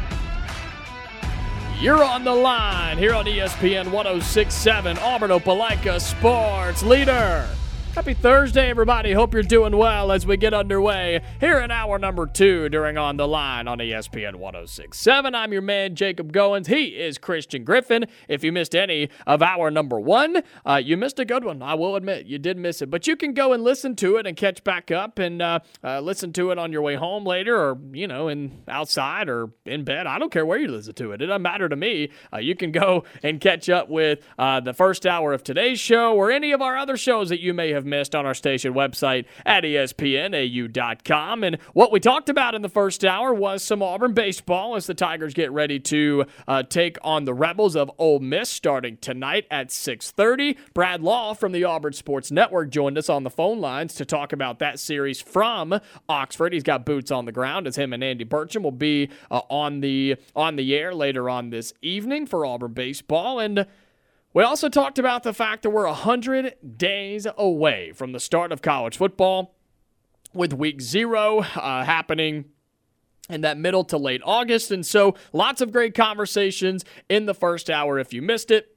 You're on the line here on E S P N one oh six point seven, Auburn Opelika sports leader. Happy Thursday, everybody. Hope you're doing well as we get underway here in hour number two during On the Line on E S P N one oh six point seven. I'm your man, Jacob Goins. He is Christian Griffin. If you missed any of hour number one, uh, you missed a good one. I will admit, you did miss it. But you can go and listen to it and catch back up and uh, uh, listen to it on your way home later or, you know, in outside or in bed. I don't care where you listen to it. It doesn't matter to me. Uh, you can go and catch up with uh, the first hour of today's show or any of our other shows that you may have have missed on our station website at E S P N A U dot com. And what we talked about in the first hour was some Auburn baseball as the Tigers get ready to uh, take on the Rebels of Ole Miss starting tonight at six thirty. Brad Law from the Auburn Sports Network joined us on the phone lines to talk about that series from Oxford. He's got boots on the ground as him and Andy Burcham will be uh, on the on the air later on this evening for Auburn baseball. And we also talked about the fact that we're one hundred days away from the start of college football, with week zero uh, happening in that middle to late August. And so lots of great conversations in the first hour. If you missed it,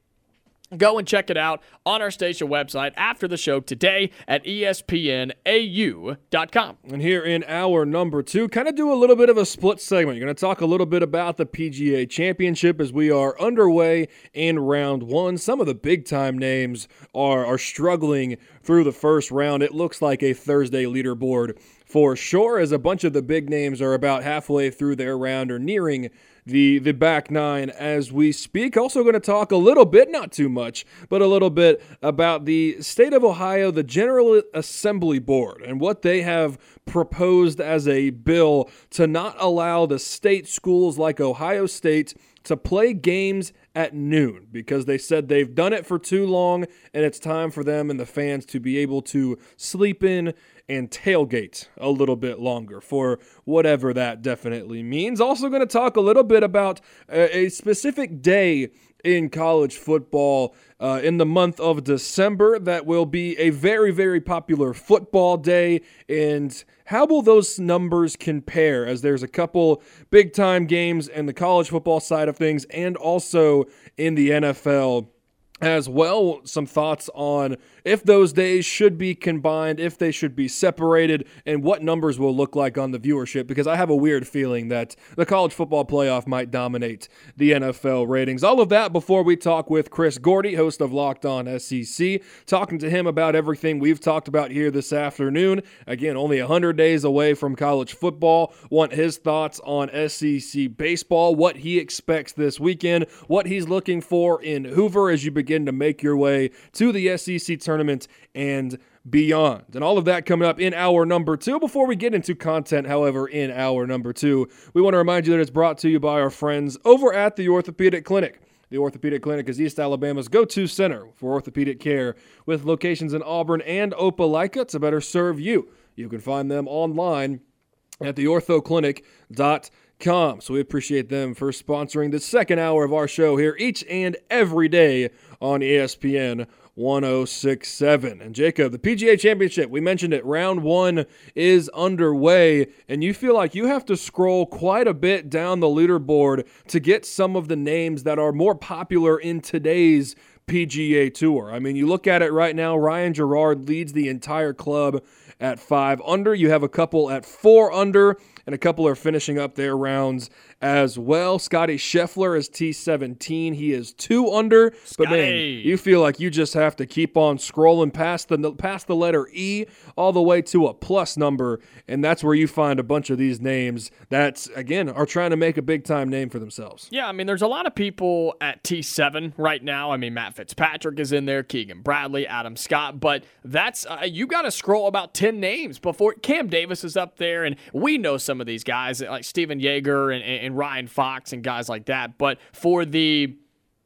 go and check it out on our station website after the show today at E S P N A U dot com. And here in hour number two, kind of do a little bit of a split segment. You're going to talk a little bit about the P G A Championship as we are underway in round one. Some of the big-time names are, are struggling through the first round. It looks like a Thursday leaderboard for sure, as a bunch of the big names are about halfway through their round or nearing the the back nine as we speak. Also going to talk a little bit, not too much, but a little bit about the state of Ohio, the General Assembly Board, and what they have proposed as a bill to not allow the state schools like Ohio State to play games at noon, because they said they've done it for too long and it's time for them and the fans to be able to sleep in and tailgate a little bit longer, for whatever that definitely means. Also going to talk a little bit about a, a specific day in college football uh, in the month of December that will be a very, very popular football day, and how will those numbers compare, as there's a couple big-time games in the college football side of things and also in the N F L as well. Some thoughts on if those days should be combined, if they should be separated, and what numbers will look like on the viewership, because I have a weird feeling that the college football playoff might dominate the N F L ratings. All of that before we talk with Chris Gordy, host of Locked On S E C, talking to him about everything we've talked about here this afternoon. Again, only one hundred days away from college football. Want his thoughts on S E C baseball, what he expects this weekend, what he's looking for in Hoover as you begin to make your way to the S E C tournament and beyond. And all of that coming up in hour number two. Before we get into content, however, in hour number two, we want to remind you that it's brought to you by our friends over at the Orthopedic Clinic. The Orthopedic Clinic is East Alabama's go-to center for orthopedic care, with locations in Auburn and Opelika to better serve you. You can find them online at the ortho clinic dot com. So we appreciate them for sponsoring the second hour of our show here each and every day on E S P N one oh six point seven. And Jacob, the P G A Championship, we mentioned it, round one is underway, and you feel like you have to scroll quite a bit down the leaderboard to get some of the names that are more popular in today's P G A Tour. I mean, you look at it right now, Ryan Gerard leads the entire club at five under. You have a couple at four under, and a couple are finishing up their rounds as well. Scotty Scheffler is T seventeen. He is two under. Scotty. But man, you feel like you just have to keep on scrolling past the past the letter E all the way to a plus number, and that's where you find a bunch of these names that, again, are trying to make a big-time name for themselves. Yeah, I mean, there's a lot of people at T seven right now. I mean, Matt Fitzpatrick is in there, Keegan Bradley, Adam Scott, but that's uh, you got to scroll about ten names before Cam Davis is up there, and we know some of these guys like Steven Yeager and, and Ryan Fox and guys like that, but for the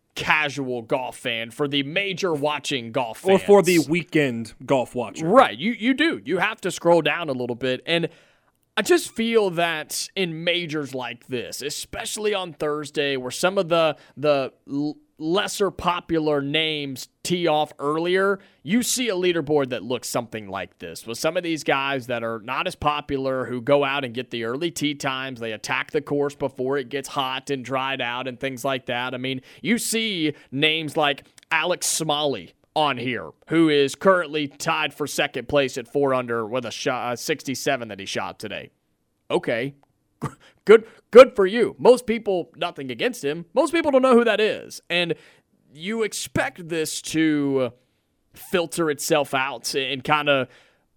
casual golf fan, for the major watching golf fans, or for the weekend golf watcher, right, you you do you have to scroll down a little bit. And I just feel that in majors like this, especially on Thursday, where some of the the lesser popular names tee off earlier, you see a leaderboard that looks something like this, with some of these guys that are not as popular who go out and get the early tee times. They attack the course before it gets hot and dried out and things like that. I mean, you see names like Alex Smalley on here, who is currently tied for second place at four under with a shot, uh, sixty-seven that he shot today. Okay, good good for you. Most people, nothing against him, most people don't know who that is. And you expect this to filter itself out and kind of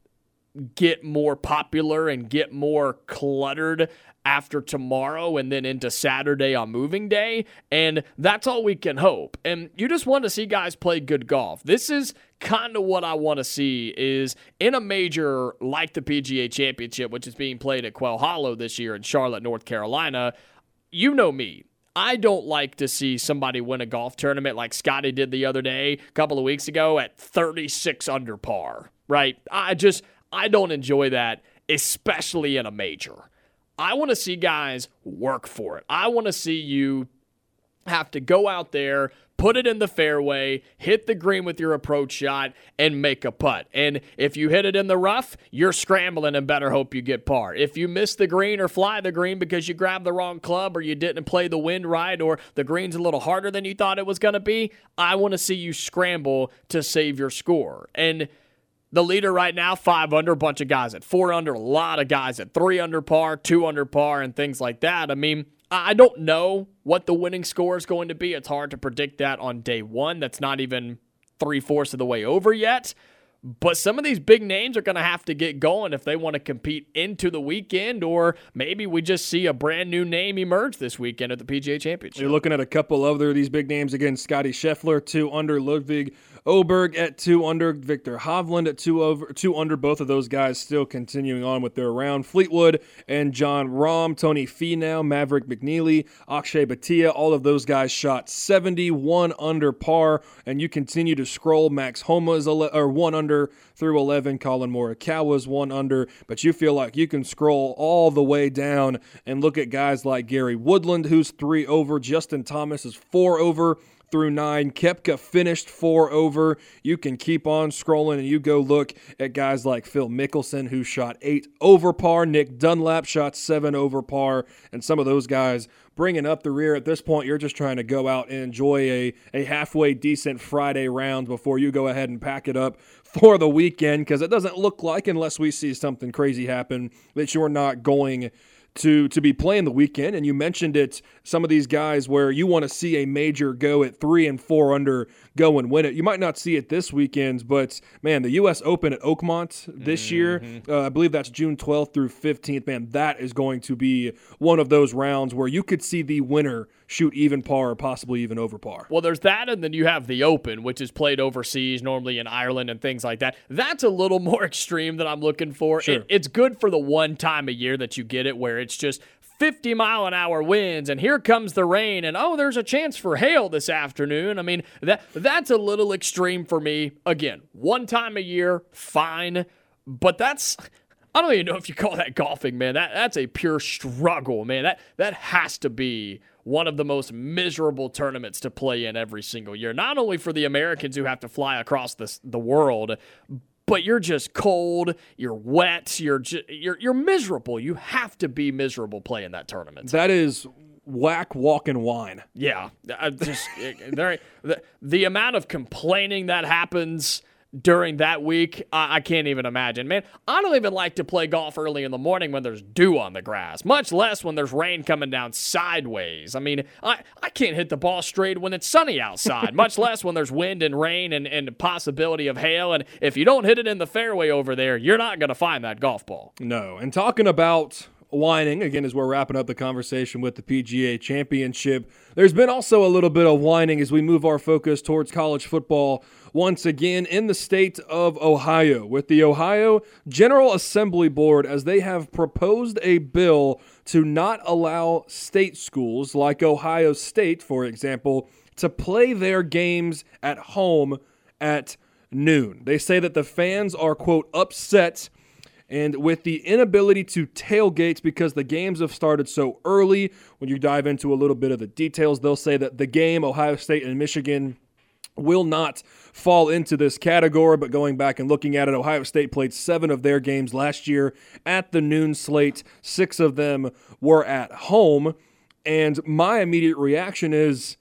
get more popular and get more cluttered after tomorrow and then into Saturday on moving day, and that's all we can hope. And you just want to see guys play good golf. This is kind of what I want to see is in a major like the P G A Championship, which is being played at Quail Hollow this year in Charlotte, North Carolina. You know me. I don't like to see somebody win a golf tournament like Scotty did the other day, a couple of weeks ago, at thirty-six under par, right? I just, I don't enjoy that, especially in a major. I want to see guys work for it. I want to see you have to go out there, put it in the fairway, hit the green with your approach shot, and make a putt. And if you hit it in the rough, you're scrambling and better hope you get par. If you miss the green or fly the green because you grabbed the wrong club or you didn't play the wind right or the green's a little harder than you thought it was going to be, I want to see you scramble to save your score. And the leader right now, five under, a bunch of guys at four under, a lot of guys at three under par, two under par, and things like that. I mean, I don't know what the winning score is going to be. It's hard to predict that on day one. That's not even three-fourths of the way over yet. But some of these big names are going to have to get going if they want to compete into the weekend, or maybe we just see a brand new name emerge this weekend at the P G A Championship. You're looking at a couple of other these big names again. Scotty Scheffler, two under. Ludwig Oberg at two under. Victor Hovland at two over, two under. Both of those guys still continuing on with their round. Fleetwood and John Rahm, Tony Finau, Maverick McNeely, Akshay Bhatia, all of those guys shot seventy-one under par, and you continue to scroll. Max Homa is ele- or one under through eleven. Colin Morikawa's one under, but you feel like you can scroll all the way down and look at guys like Gary Woodland, who's three over. Justin Thomas is four over through nine. Koepka finished four over. You can keep on scrolling and you go look at guys like Phil Mickelson, who shot eight over par. Nick Dunlap shot seven over par, and some of those guys bringing up the rear. At this point, you're just trying to go out and enjoy a, a halfway decent Friday round before you go ahead and pack it up for the weekend, because it doesn't look like, unless we see something crazy happen, that you're not going to to be playing the weekend. And you mentioned it, some of these guys where you want to see a major go at three and four under, go and win it. You might not see it this weekend, but man, the U S Open at Oakmont this mm-hmm. year, uh, I believe that's June twelfth through fifteenth. Man, that is going to be one of those rounds where you could see the winner shoot even par or possibly even over par. Well, there's that, and then you have the Open, which is played overseas, normally in Ireland and things like that. That's a little more extreme than I'm looking for. Sure. It, it's good for the one time a year that you get it, where it's just fifty mile an hour winds, and here comes the rain, and oh, there's a chance for hail this afternoon. I mean, that that's a little extreme for me. Again, one time a year, fine, but that's, I don't even know if you call that golfing, man. That that's a pure struggle, man. That that has to be one of the most miserable tournaments to play in every single year. Not only for the Americans who have to fly across this, the world, but you're just cold, you're wet, you're just, you're you're miserable. You have to be miserable playing that tournament. That is whack walking wine. Yeah, I just there the, the amount of complaining that happens during that week, I, I can't even imagine. Man, I don't even like to play golf early in the morning when there's dew on the grass, much less when there's rain coming down sideways. I mean, I, I can't hit the ball straight when it's sunny outside, much less when there's wind and rain and, and possibility of hail. And if you don't hit it in the fairway over there, you're not going to find that golf ball. No. And talking about whining, again, as we're wrapping up the conversation with the P G A Championship, there's been also a little bit of whining as we move our focus towards college football once again in the state of Ohio, with the Ohio General Assembly Board, as they have proposed a bill to not allow state schools like Ohio State, for example, to play their games at home at noon. They say that the fans are, quote, upset and with the inability to tailgate because the games have started so early. When you dive into a little bit of the details, they'll say that the game, Ohio State and Michigan, will not fall into this category. But going back and looking at it, Ohio State played seven of their games last year at the noon slate. Six of them were at home. And my immediate reaction is,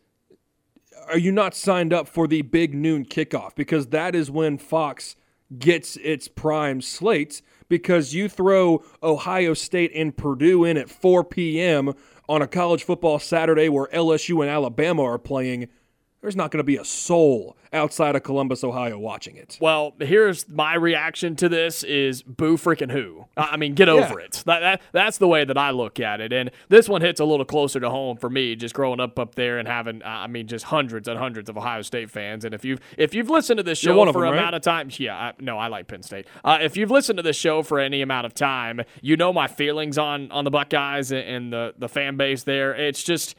are you not signed up for the big noon kickoff? Because that is when Fox gets its prime slate, because you throw Ohio State and Purdue in at four p.m. on a college football Saturday where L S U and Alabama are playing. there's not going to be a soul outside of Columbus, Ohio watching it. Well, here's my reaction to this is boo freaking who. I mean, get over Yeah. it. That, that That's the way that I look at it. And this one hits a little closer to home for me, just growing up up there and having, uh, I mean, just hundreds and hundreds of Ohio State fans. And if you've, if you've listened to this You're show one of for them, an right? amount of time, yeah, I, no, I like Penn State. Uh, if you've listened to this show for any amount of time, you know my feelings on, on the Buckeyes and, and the, the fan base there. It's just...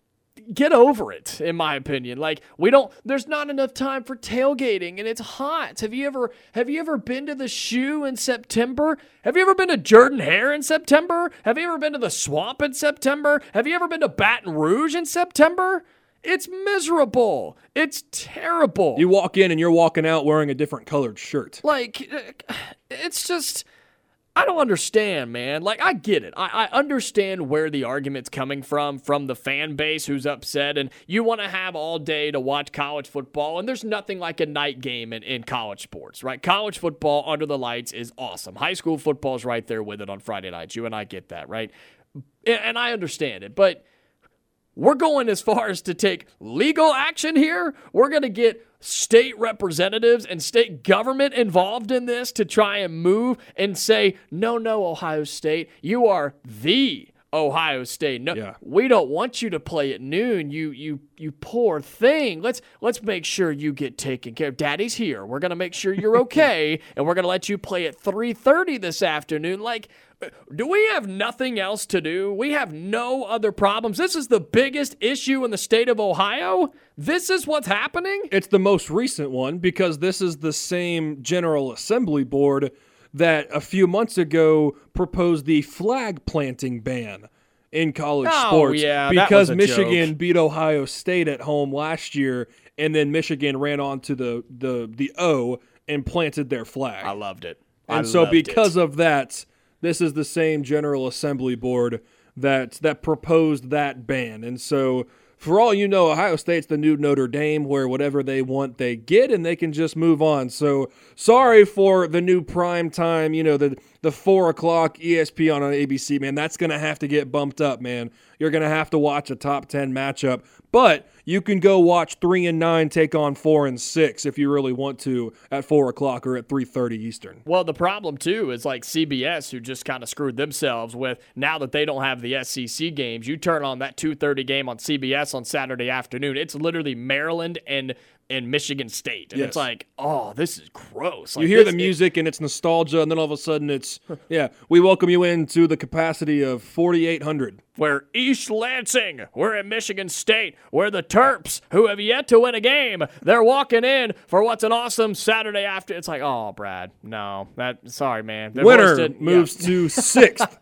get over it, in my opinion. Like, we don't, there's not enough time for tailgating, and it's hot. Have you ever, have you ever been to the Shoe in September? Have you ever been to Jordan Hare in September? Have you ever been to the Swamp in September? Have you ever been to Baton Rouge in September? It's miserable. It's terrible. You walk in and you're walking out wearing a different colored shirt. Like, it's just... I don't understand, man. Like, I get it. I, I understand where the argument's coming from, from the fan base who's upset, and you want to have all day to watch college football, and there's nothing like a night game in, in college sports, right? College football under the lights is awesome. High school football's right there with it on Friday nights. You and I get that, right? And, and I understand it, but we're going as far as to take legal action here. We're going to get state representatives and state government involved in this to try and move and say, no, no, Ohio State, you are the Ohio State. No, Yeah. we don't want you to play at noon. You, you, you poor thing. Let's let's make sure you get taken care of. Daddy's here. We're gonna make sure you're okay, and we're gonna let you play at three thirty this afternoon. Like, do we have nothing else to do? We have no other problems. This is the biggest issue in the state of Ohio. This is what's happening. It's the most recent one because this is the same General Assembly board that a few months ago proposed the flag planting ban in college Oh, sports yeah, that because was a Michigan joke. beat Ohio State at home last year, and then Michigan ran on to the the the O and planted their flag. I loved it. and I so loved because it. of that, this is the same General Assembly board that that proposed that ban. And so for all you know, Ohio State's the new Notre Dame where whatever they want they get and they can just move on. So sorry for the new prime time, you know, the the four o'clock E S P N on A B C, man. That's going to have to get bumped up, man. You're going to have to watch a top ten matchup. But you can go watch three and nine take on four and six if you really want to at four o'clock or at three thirty Eastern. Well, the problem, too, is like C B S, who just kind of screwed themselves with now that they don't have the S E C games. You turn on that two thirty game on C B S on Saturday afternoon. It's literally Maryland and, and Michigan State. And Yes. it's like, oh, this is gross. Like, You hear this- the music and it's nostalgia, and then all of a sudden it's, yeah, we welcome you into the capacity of forty-eight hundred. We're East Lansing. We're at Michigan State. We're the Terps, who have yet to win a game. They're walking in for what's an awesome Saturday after. It's like, oh, Brad, no, that. Sorry, man. They're Winner hoisted- moves yeah. to sixth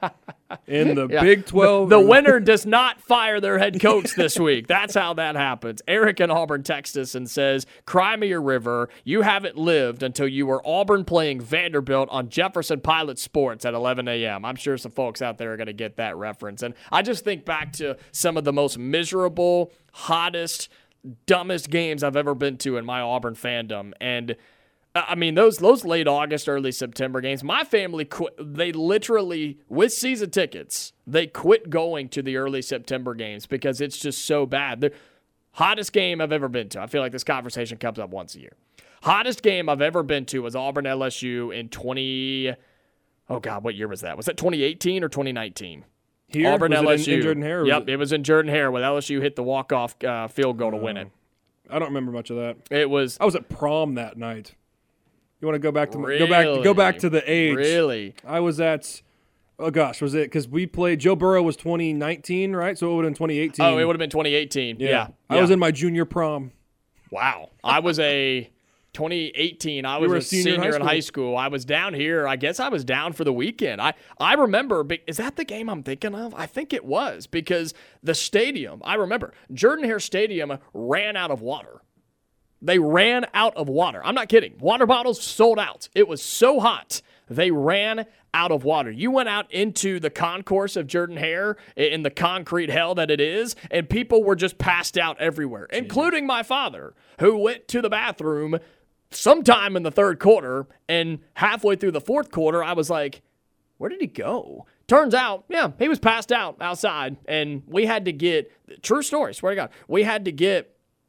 in the Yeah. Big twelve. The, the winner does not fire their head coach this week. That's how that happens. Eric in Auburn texts us and says, cry me a river. You haven't lived until you were Auburn playing Vanderbilt on Jefferson Pilot Sports at eleven a.m. I'm sure some folks out there are going to get that reference. And I just think back to some of the most miserable, hottest, dumbest games I've ever been to in my Auburn fandom. And I mean, those those late August, early September games, my family quit. They literally, with season tickets, they quit going to the early September games because it's just so bad. The hottest game I've ever been to. I feel like this conversation comes up once a year. Hottest game I've ever been to was Auburn L S U in twenty. Oh God, what year was that? Was that twenty eighteen or twenty nineteen? Here? Auburn Was it in- L S U. in Jordan Hare, or was Yep, it- it was in Jordan Hare with L S U hit the walk off uh, field goal to win it. I don't remember much of that. It was I was at prom that night. You want to go back to go back go back to the age? Really? I was at. Oh gosh, was it because we played? Joe Burrow was twenty nineteen, right? So it would have been twenty eighteen. Oh, it would have been twenty eighteen. Yeah. I yeah. was in my junior prom. Wow. I was a twenty eighteen. I was were a a senior senior, in high in high school. I was down here. I guess I was down for the weekend. I, I remember, but is that the game I'm thinking of? I think it was because the stadium, I remember, Jordan Hare Stadium ran out of water. They ran out of water. I'm not kidding. Water bottles sold out. It was so hot. They ran out of water. You went out into the concourse of Jordan Hare in the concrete hell that it is, and people were just passed out everywhere, Jeez. including my father, who went to the bathroom sometime in the third quarter, and halfway through the fourth quarter, I was like, where did he go? Turns out, yeah, he was passed out outside, and we had to get, true story, swear to God, we had to get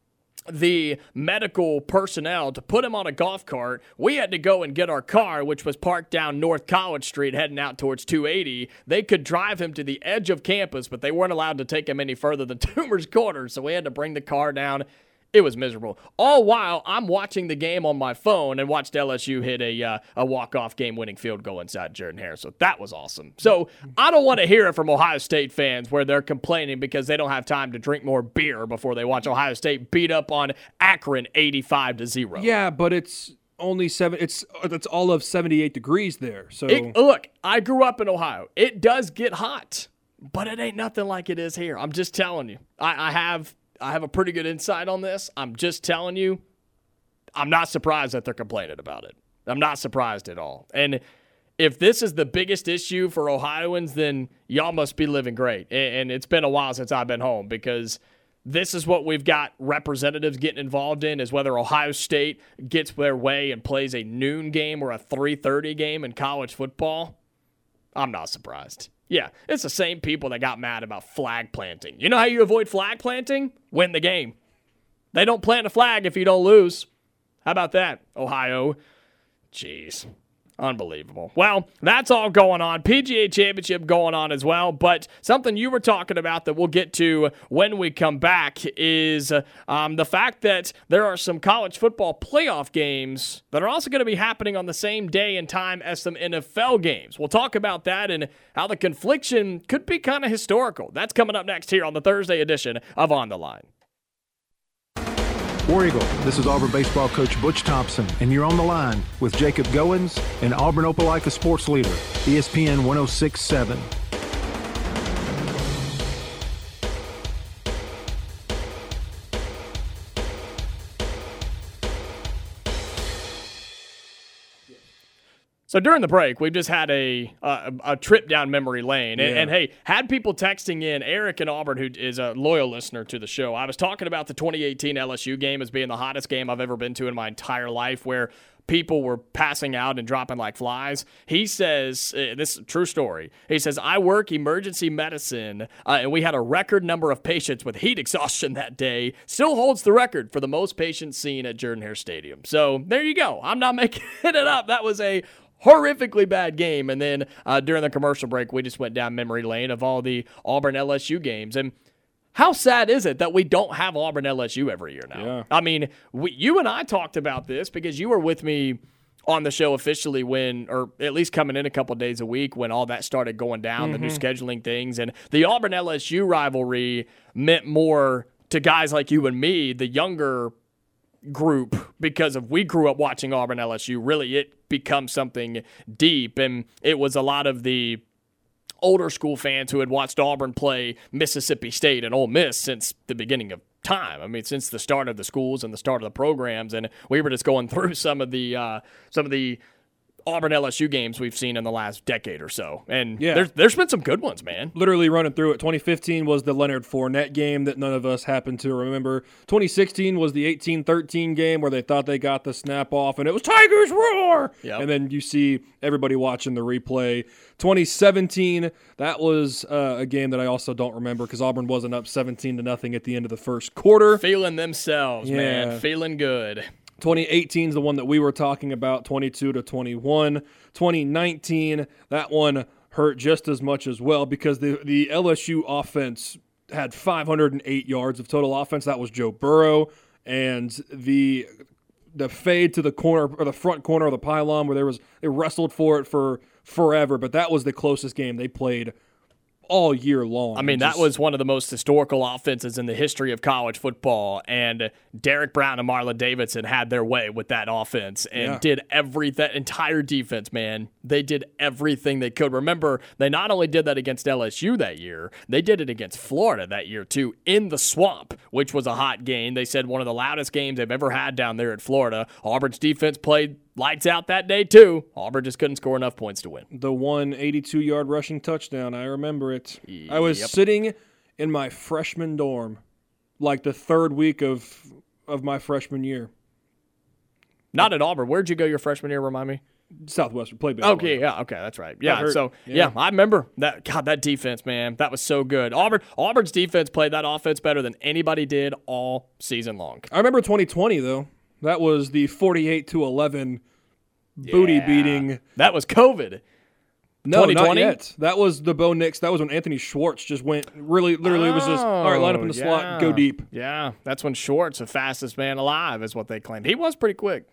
the medical personnel to put him on a golf cart. We had to go and get our car, which was parked down North College Street heading out towards two eighty. They could drive him to the edge of campus, but they weren't allowed to take him any further than Toomer's Corner, so we had to bring the car down. It was miserable. All while I'm watching the game on my phone and watched L S U hit a uh, a walk-off game-winning field goal inside Jordan-Hare. So that was awesome. So I don't want to hear it from Ohio State fans where they're complaining because they don't have time to drink more beer before they watch Ohio State beat up on Akron eighty-five to zero. Yeah, but it's only seven. It's it's all of seventy-eight degrees there. So it, look, I grew up in Ohio. It does get hot, but it ain't nothing like it is here. I'm just telling you. I, I have. I have a pretty good insight on this. I'm just telling you, I'm not surprised that they're complaining about it. I'm not surprised at all. And if this is the biggest issue for Ohioans, then y'all must be living great. And it's been a while since I've been home because this is what we've got representatives getting involved in, is whether Ohio State gets their way and plays a noon game or a three thirty game in college football. I'm not surprised. Yeah, it's the same people that got mad about flag planting. You know how you avoid flag planting? Win the game. They don't plant a flag if you don't lose. How about that, Ohio? Jeez. Unbelievable. Well, that's all going on. P G A Championship going on as well. But something you were talking about that we'll get to when we come back is um, the fact that there are some college football playoff games that are also going to be happening on the same day and time as some N F L games. We'll talk about that and how the confliction could be kind of historical. That's coming up next here on the Thursday edition of On the Line. War Eagle, this is Auburn baseball coach Butch Thompson, and you're on the line with Jacob Goins and Auburn Opelika sports leader, E S P N one oh six point seven. So during the break, we've just had a a, a trip down memory lane. And, Yeah. and, hey, had people texting in, Eric in Auburn, who is a loyal listener to the show, I was talking about the twenty eighteen L S U game as being the hottest game I've ever been to in my entire life, where people were passing out and dropping like flies. He says, uh, this is a true story, he says, I work emergency medicine, uh, and we had a record number of patients with heat exhaustion that day. Still holds the record for the most patients seen at Jordan-Hare Stadium. So there you go. I'm not making it up. That was a horrifically bad game. And then uh, during the commercial break, we just went down memory lane of all the Auburn L S U games. And how sad is it that we don't have Auburn L S U every year now? Yeah. I mean, we, you and I talked about this because you were with me on the show officially when, or at least coming in a couple days a week when all that started going down, mm-hmm. the new scheduling things. And the Auburn L S U rivalry meant more to guys like you and me, the younger group, because of we grew up watching Auburn L S U. Really, it becomes something deep, and it was a lot of the older school fans who had watched Auburn play Mississippi State and Ole Miss since the beginning of time. I mean, since the start of the schools and the start of the programs, and we were just going through some of the uh, some of the Auburn L S U games we've seen in the last decade or so. And Yeah. there's, there's been some good ones, man. Literally running through it. twenty fifteen was the Leonard Fournette game that none of us happened to remember. twenty sixteen was the eighteen thirteen game where they thought they got the snap off, and it was Tigers Roar! Yep. And then you see everybody watching the replay. twenty seventeen, that was uh, a game that I also don't remember because Auburn wasn't up seventeen to nothing at the end of the first quarter. Feeling themselves, Yeah. man. Feeling good. twenty eighteen is the one that we were talking about, twenty-two to twenty-one. twenty nineteen, that one hurt just as much as well because the, the L S U offense had five hundred eight yards of total offense. That was Joe Burrow. And the the fade to the corner or the front corner of the pylon where there was they wrestled for it for forever, but that was the closest game they played all year long. I mean, Just- that was one of the most historical offenses in the history of college football, and Derek Brown and Marlon Davidson had their way with that offense and Yeah. did every that entire defense, man. They did everything they could. Remember, they not only did that against L S U that year, they did it against Florida that year too, in the Swamp, which was a hot game. They said one of the loudest games they've ever had down there at Florida. Auburn's defense played lights out that day too. Auburn just couldn't score enough points to win. The one eighty-two-yard rushing touchdown. I remember it. I was Yep. sitting in my freshman dorm, like the third week of of my freshman year. Not at Auburn. Where'd you go your freshman year, remind me? Southwestern played Big Okay, yeah, okay, that's right. Yeah, so yeah. yeah, I remember that. God, that defense, man, that was so good. Auburn, Auburn's defense played that offense better than anybody did all season long. I remember twenty twenty though. That was the forty-eight to eleven booty yeah. beating. That was COVID. No, not yet. That was the Bo Nix. That was when Anthony Schwartz just went really, literally oh, was just, all right, line up in the yeah. slot, go deep. Yeah, that's when Schwartz, the fastest man alive, is what they claimed. He was pretty quick.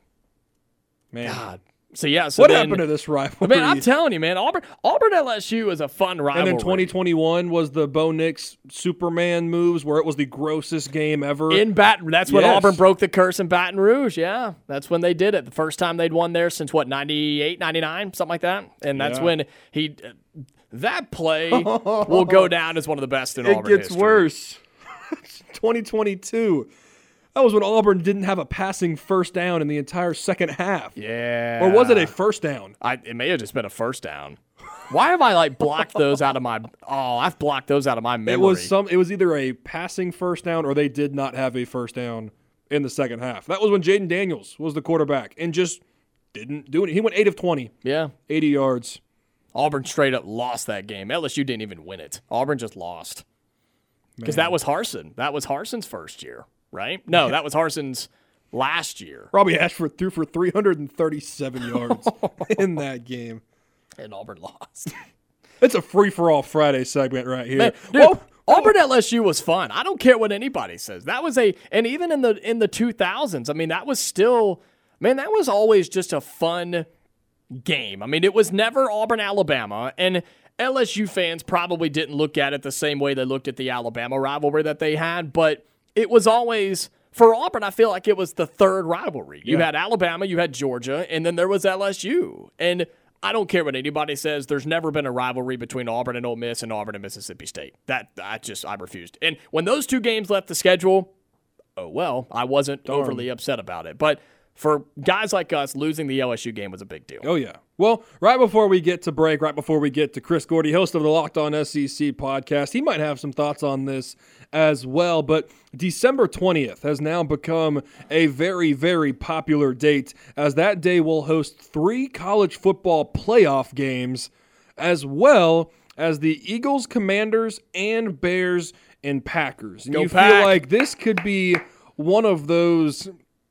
Man. God. So, yeah. So what then, happened to this rivalry? Man, I'm telling you, man, Auburn Auburn L S U is a fun rivalry. And then twenty twenty-one was the Bo Nix Superman moves where it was the grossest game ever. In Baton That's when yes. Auburn broke the curse in Baton Rouge, yeah. That's when they did it. The first time they'd won there since, what, ninety-eight, ninety-nine, something like that? And that's yeah. when he – that play will go down as one of the best in it Auburn gets history. worse. twenty twenty-two. That was when Auburn didn't have a passing first down in the entire second half. Yeah. Or was it a first down? I, it may have just been a first down. Why have I, like, blocked those out of my – oh, I've blocked those out of my memory. It was some. It was either a passing first down or they did not have a first down in the second half. That was when Jaden Daniels was the quarterback and just didn't do it. He went eight of twenty. Yeah. eighty yards. Auburn straight up lost that game. L S U didn't even win it. Auburn just lost. Because that was Harsin. That was Harson's first year. Right? No, that was Harson's last year. Robbie Ashford threw for three hundred thirty-seven yards in that game. And Auburn lost. It's a free-for-all Friday segment right here. Man, dude, Whoa. Auburn L S U was fun. I don't care what anybody says. That was a – and even in the in the two thousands, I mean, that was still – man, that was always just a fun game. I mean, it was never Auburn, Alabama, and L S U fans probably didn't look at it the same way they looked at the Alabama rivalry that they had, but – it was always, for Auburn, I feel like it was the third rivalry. You yeah. had Alabama, you had Georgia, and then there was L S U. And I don't care what anybody says, there's never been a rivalry between Auburn and Ole Miss and Auburn and Mississippi State. That, I just, I refused. And when those two games left the schedule, oh well, I wasn't Darn. overly upset about it. But for guys like us, losing the L S U game was a big deal. Oh, yeah. Well, right before we get to break, right before we get to Chris Gordy, host of the Locked On S E C podcast, he might have some thoughts on this as well. But December twentieth has now become a very, very popular date, as that day will host three college football playoff games, as well as the Eagles, Commanders, and Bears and Packers. And Go you Pack. feel like this could be one of those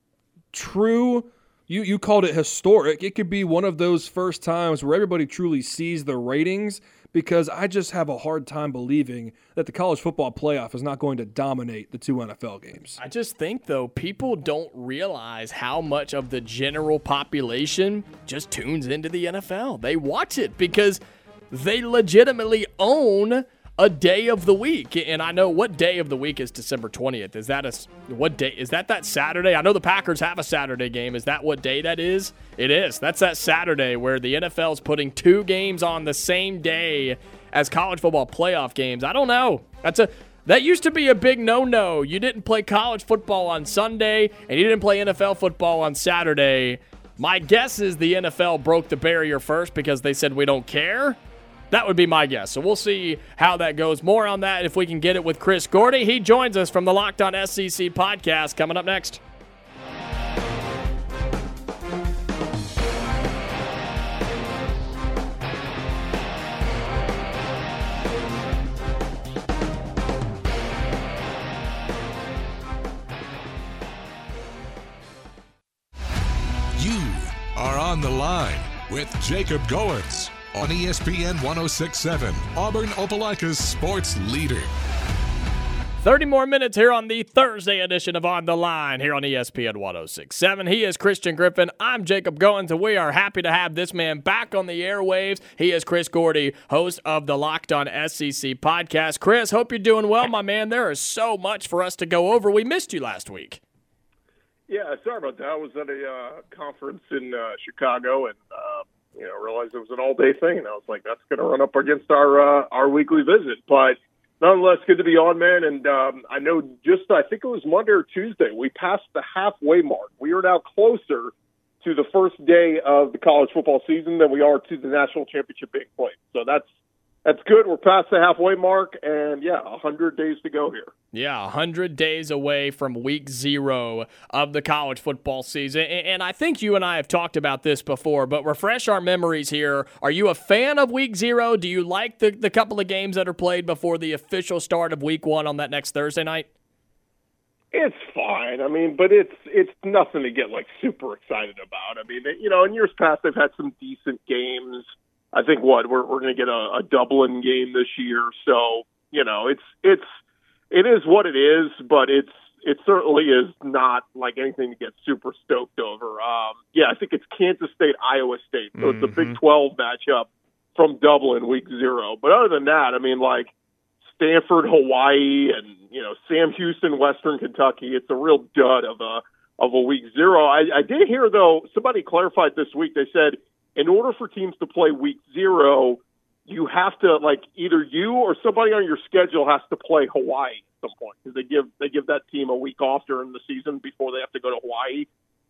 true, you, you called it historic. It could be one of those first times where everybody truly sees the ratings, because I just have a hard time believing that the college football playoff is not going to dominate the two N F L games. I just think, though, people don't realize how much of the general population just tunes into the N F L. They watch it because they legitimately own a day of the week. And I know, what day of the week is December twentieth? Is that a what day? Is that that Saturday? I know the Packers have a Saturday game. Is that what day that is? It is. That's that Saturday where the N F L is putting two games on the same day as college football playoff games. I don't know. That's a that used to be a big no-no. You didn't play college football on Sunday and you didn't play N F L football on Saturday. My guess is the N F L broke the barrier first because they said we don't care. That would be my guess. So we'll see how that goes. More on that if we can get it with Chris Gordy. He joins us from the Locked On S E C podcast coming up next. You are on the line with Jacob Goins on E S P N one oh six point seven, Auburn Opelika's sports leader. thirty more minutes here on the Thursday edition of On the Line here on E S P N one oh six point seven. He is Christian Griffin. I'm Jacob Goins, and we are happy to have this man back on the airwaves. He is Chris Gordy, host of the Locked On S E C podcast. Chris, hope you're doing well, my man. There is so much for us to go over. We missed you last week. Yeah, sorry about that. I was at a uh, conference in uh, Chicago, and uh, you know, realized it was an all-day thing, and I was like, that's going to run up against our uh, our weekly visit. But nonetheless, good to be on, man. And um, I know just, I think it was Monday or Tuesday, we passed the halfway mark. We are now closer to the first day of the college football season than we are to the national championship being played. So that's That's good. We're past the halfway mark, and, yeah, one hundred days to go here. Yeah, one hundred days away from week zero of the college football season. And I think you and I have talked about this before, but refresh our memories here. Are you a fan of week zero? Do you like the, the couple of games that are played before the official start of week one on that next Thursday night? It's fine. I mean, but it's it's nothing to get, like, super excited about. I mean, you know, in years past, they've had some decent games. I think, what, we're we're going to get a, a Dublin game this year. So, you know, it's it's it is what it is, but it's it certainly is not like anything to get super stoked over. Um, yeah, I think it's Kansas State, Iowa State. So it's a Big twelve matchup from Dublin, week zero. But other than that, I mean, like, Stanford, Hawaii, and, you know, Sam Houston, Western Kentucky. It's a real dud of a of a week zero. I, I did hear, though, somebody clarified this week. They said in order for teams to play week zero, you have to, like, either you or somebody on your schedule has to play Hawaii at some point, because they give they give that team a week off during the season before they have to go to Hawaii.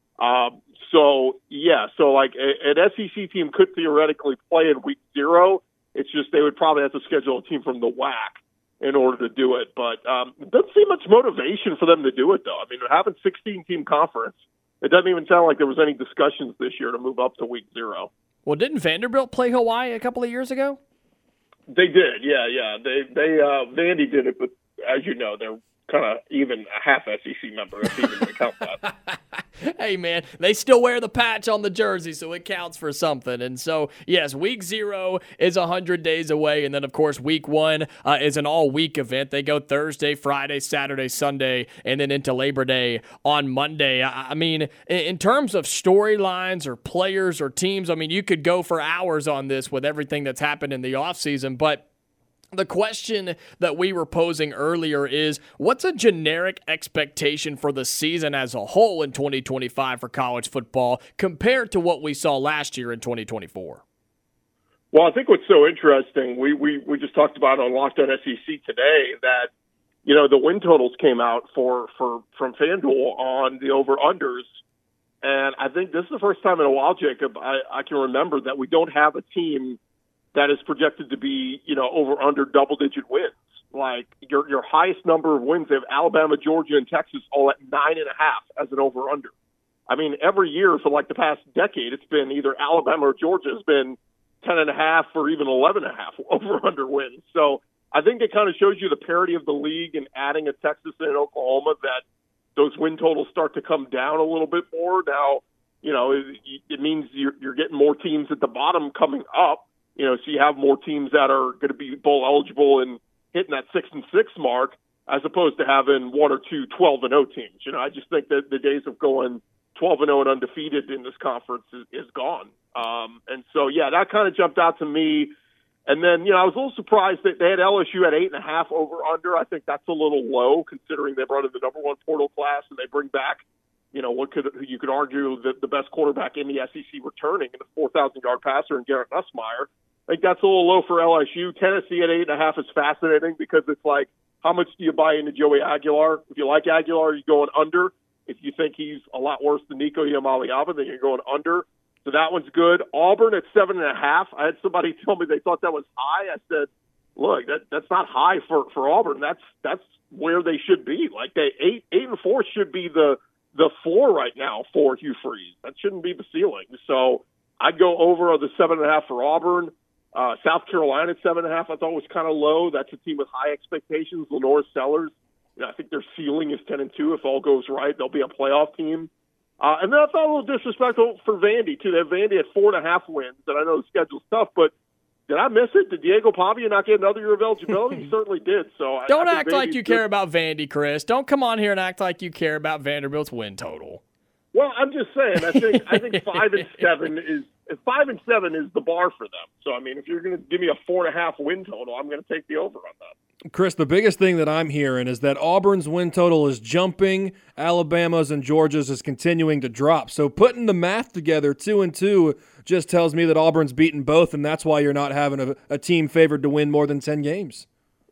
Um, so yeah, so like a, an S E C team could theoretically play in week zero. It's just they would probably have to schedule a team from the W A C in order to do it. But um, it doesn't seem much motivation for them to do it, though. I mean, having sixteen-team conference, it doesn't even sound like there was any discussions this year to move up to week zero. Well, didn't Vanderbilt play Hawaii a couple of years ago? They did, yeah, yeah. They, they, uh, Vandy did it, but as you know, they're kind of even a half S E C member, if even to count that. Hey, man, they still wear the patch on the jersey, so it counts for something. And so, yes, week zero is one hundred days away. And then, of course, week one uh, is an all-week event. They go Thursday, Friday, Saturday, Sunday, and then into Labor Day on Monday. I, I mean, in terms of storylines or players or teams, I mean, you could go for hours on this with everything that's happened in the offseason, but the question that we were posing earlier is, what's a generic expectation for the season as a whole in twenty twenty-five for college football compared to what we saw last year in twenty twenty-four? Well, I think what's so interesting, we, we, we just talked about on Locked On S E C today that, you know, the win totals came out for, for from FanDuel on the over-unders. And I think this is the first time in a while, Jacob, I, I can remember that we don't have a team that is projected to be, you know, over under double digit wins. Like your your highest number of wins, they have Alabama, Georgia, and Texas all at nine and a half as an over under. I mean, every year for like the past decade, it's been either Alabama or Georgia has been ten and a half or even eleven and a half over under wins. So I think it kind of shows you the parity of the league, and adding a Texas and an Oklahoma, that those win totals start to come down a little bit more. Now, you know, it, it means you're, you're getting more teams at the bottom coming up. You know, so you have more teams that are going to be bowl eligible and hitting that six and six mark, as opposed to having one or two twelve and oh teams. You know, I just think that the days of going twelve and oh and undefeated in this conference is, is gone. Um, and so, yeah, that kind of jumped out to me. And then, you know, I was a little surprised that they had L S U at eight and a half over under. I think that's a little low considering they brought in the number one portal class and they bring back, you know, what could you could argue that the best quarterback in the S E C returning, and the four thousand yard passer in Garrett Nussmeier. I think that's a little low for L S U. Tennessee at eight and a half is fascinating because it's like, how much do you buy into Joey Aguilar? If you like Aguilar, you're going under. If you think he's a lot worse than Nico Iamaleava, then you're going under. So that one's good. Auburn at seven and a half. I had somebody tell me they thought that was high. I said, look, that that's not high for, for Auburn. That's that's where they should be. Like they eight eight and four should be the the floor right now for Hugh Freeze. That shouldn't be the ceiling. So I'd go over on the seven and a half for Auburn. Uh, South Carolina at seven and a half, I thought was kind of low. That's a team with high expectations. Lenore Sellers, you know, I think their ceiling is ten and two. If all goes right, they'll be a playoff team. Uh, and then I thought a little disrespectful for Vandy too. They have Vandy at four and a half wins, and I know the schedule's tough, but did I miss it? Did Diego Pavia not get another year of eligibility? He certainly did. So don't I, I act Vandy's like you good. care about Vandy, Chris. Don't come on here and act like you care about Vanderbilt's win total. Well, I'm just saying. I think I think five and seven is five and seven is the bar for them. So I mean, if you're going to give me a four and a half win total, I'm going to take the over on that. Chris, the biggest thing that I'm hearing is that Auburn's win total is jumping, Alabama's and Georgia's is continuing to drop. So putting the math together, two and two, just tells me that Auburn's beaten both, and that's why you're not having a, a team favored to win more than ten games.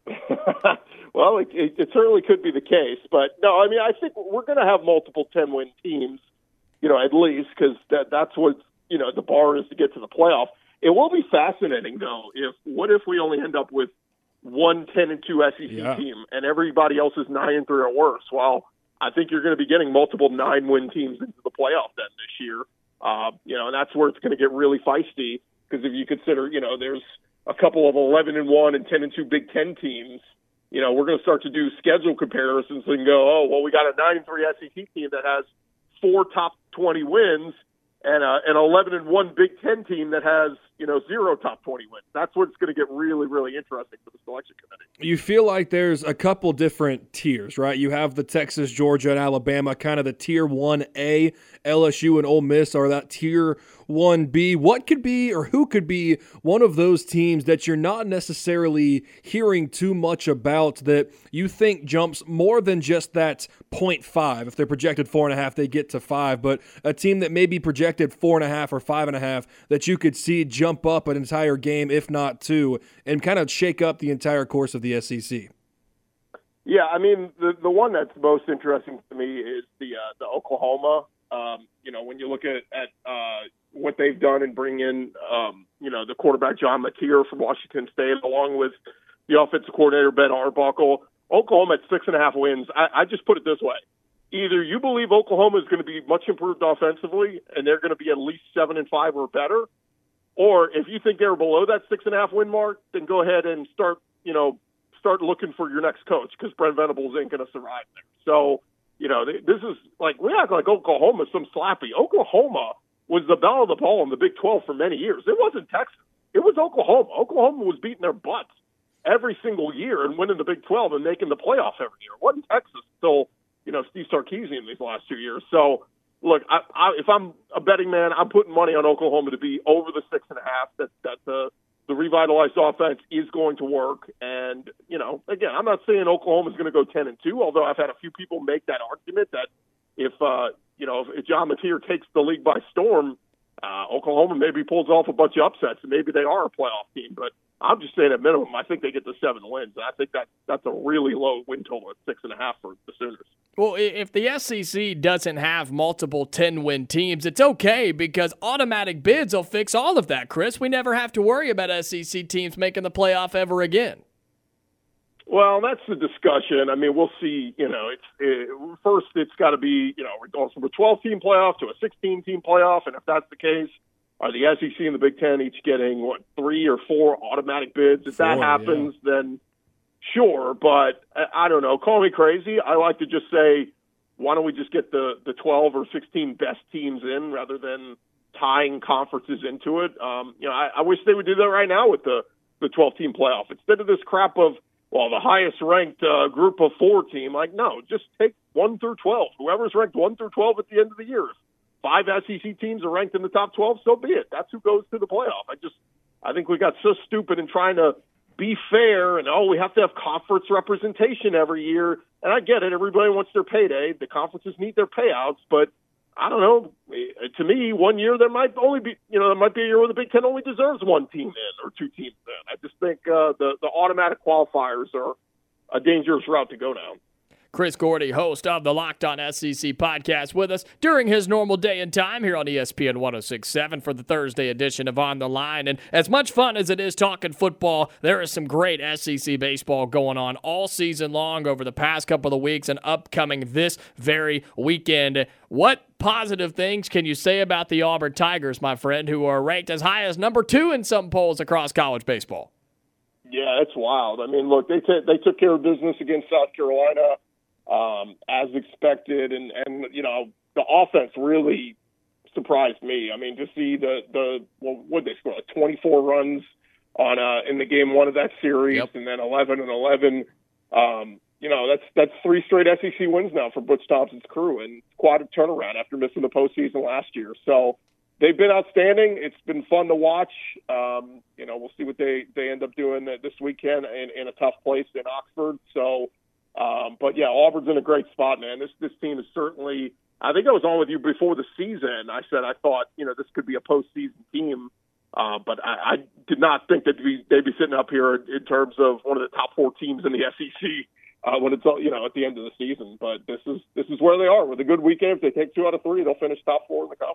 Well, it, it, it certainly could be the case, but no, I mean, I think we're going to have multiple ten-win teams, you know, at least, because that, that's what, you know, the bar is to get to the playoff. It will be fascinating, though, if what if we only end up with one ten and two S E C yeah. team and everybody else is nine and three or worse? Well, I think you're going to be getting multiple nine-win teams into the playoff then this year. Uh, you know, and that's where it's going to get really feisty, because if you consider, you know, there's a couple of eleven and one and ten and two Big Ten teams, you know, we're going to start to do schedule comparisons and go, oh, well, we got a nine and three S E C team that has four top twenty wins, and uh, an eleven and one Big Ten team that has, you know, zero top twenty wins. That's where it's going to get really, really interesting for the selection committee. You feel like there's a couple different tiers, right? You have the Texas, Georgia, and Alabama, kind of the tier one A. L S U and Ole Miss are that tier one B. What could be, or who could be, one of those teams that you're not necessarily hearing too much about that you think jumps more than just that point five? If they're projected four and a half, they get to five, but a team that may be projected four and a half or five and a half that you could see jump up an entire game, if not two, and kind of shake up the entire course of the S E C. Yeah, I mean, the the one that's most interesting to me is the uh, the Oklahoma. Um, you know, when you look at, at uh, what they've done and bring in, um, you know, the quarterback John Mateer from Washington State, along with the offensive coordinator Ben Arbuckle, Oklahoma at six and a half wins. I, I just put it this way. Either you believe Oklahoma is going to be much improved offensively and they're going to be at least seven and five or better, or if you think they're below that six and a half win mark, then go ahead and start, you know, start looking for your next coach, because Brent Venables ain't going to survive there. So, you know, this is like, we act like Oklahoma is some slappy. Oklahoma was the belle of the ball in the Big twelve for many years. It wasn't Texas. It was Oklahoma. Oklahoma was beating their butts every single year and winning the Big twelve and making the playoffs every year. It wasn't Texas until, you know, Steve Sarkisian these last two years. So, look, I, I, if I'm a betting man, I'm putting money on Oklahoma to be over the six and a half. That that the the revitalized offense is going to work. And, you know, again, I'm not saying Oklahoma's going to go ten and two, although I've had a few people make that argument that if, uh, you know, if, if John Mateer takes the league by storm, uh, Oklahoma maybe pulls off a bunch of upsets and maybe they are a playoff team. But I'm just saying at minimum, I think they get to seven wins. And I think that that's a really low win total at six and a half for the Sooners. Well, if the S E C doesn't have multiple ten-win teams, it's okay, because automatic bids will fix all of that, Chris. We never have to worry about S E C teams making the playoff ever again. Well, that's the discussion. I mean, we'll see. You know, it's it, first it's got to be, you know, we're going from a twelve-team playoff to a sixteen-team playoff, and if that's the case, are the S E C and the Big Ten each getting, what, three or four automatic bids? If four, that happens, yeah. then sure, but I don't know. Call me crazy. I like to just say, why don't we just get the, the twelve or sixteen best teams in rather than tying conferences into it? Um, you know, I, I wish they would do that right now with the, the twelve-team playoff. Instead of this crap of, well, the highest-ranked uh, group of four team, like, no, just take one through twelve. Whoever's ranked one through twelve at the end of the year. If five S E C teams are ranked in the top twelve, so be it. That's who goes to the playoff. I just, I think we got so stupid in trying to be fair, and, oh, we have to have conference representation every year. And I get it. Everybody wants their payday. The conferences need their payouts. But, I don't know, to me, one year there might only be, you know, there might be a year where the Big Ten only deserves one team in or two teams in. I just think uh, the, the automatic qualifiers are a dangerous route to go down. Chris Gordy, host of the Locked On S E C podcast, with us during his normal day and time here on E S P N one oh six point seven for the Thursday edition of On the Line. And as much fun as it is talking football, there is some great S E C baseball going on all season long over the past couple of weeks and upcoming this very weekend. What positive things can you say about the Auburn Tigers, my friend, who are ranked as high as number two in some polls across college baseball? Yeah, it's wild. I mean, look, they t- they took care of business against South Carolina. Um, as expected, and, and, you know, the offense really surprised me. I mean, to see the, the well, what did they score, like twenty-four runs on uh, in the game one of that series, yep. and then eleven and eleven. Um, you know, that's that's three straight S E C wins now for Butch Thompson's crew, and quite a turnaround after missing the postseason last year. So they've been outstanding. It's been fun to watch. Um, you know, we'll see what they, they end up doing this weekend in, in a tough place in Oxford. So, Um, but, yeah, Auburn's in a great spot, man. This this team is certainly – I think I was on with you before the season. I said I thought, you know, this could be a postseason team. Uh, but I, I did not think that they'd, they'd be sitting up here in terms of one of the top four teams in the S E C uh, when it's, you know, at the end of the season. But this is this is where they are. With a good weekend, if they take two out of three, they'll finish top four in the conference.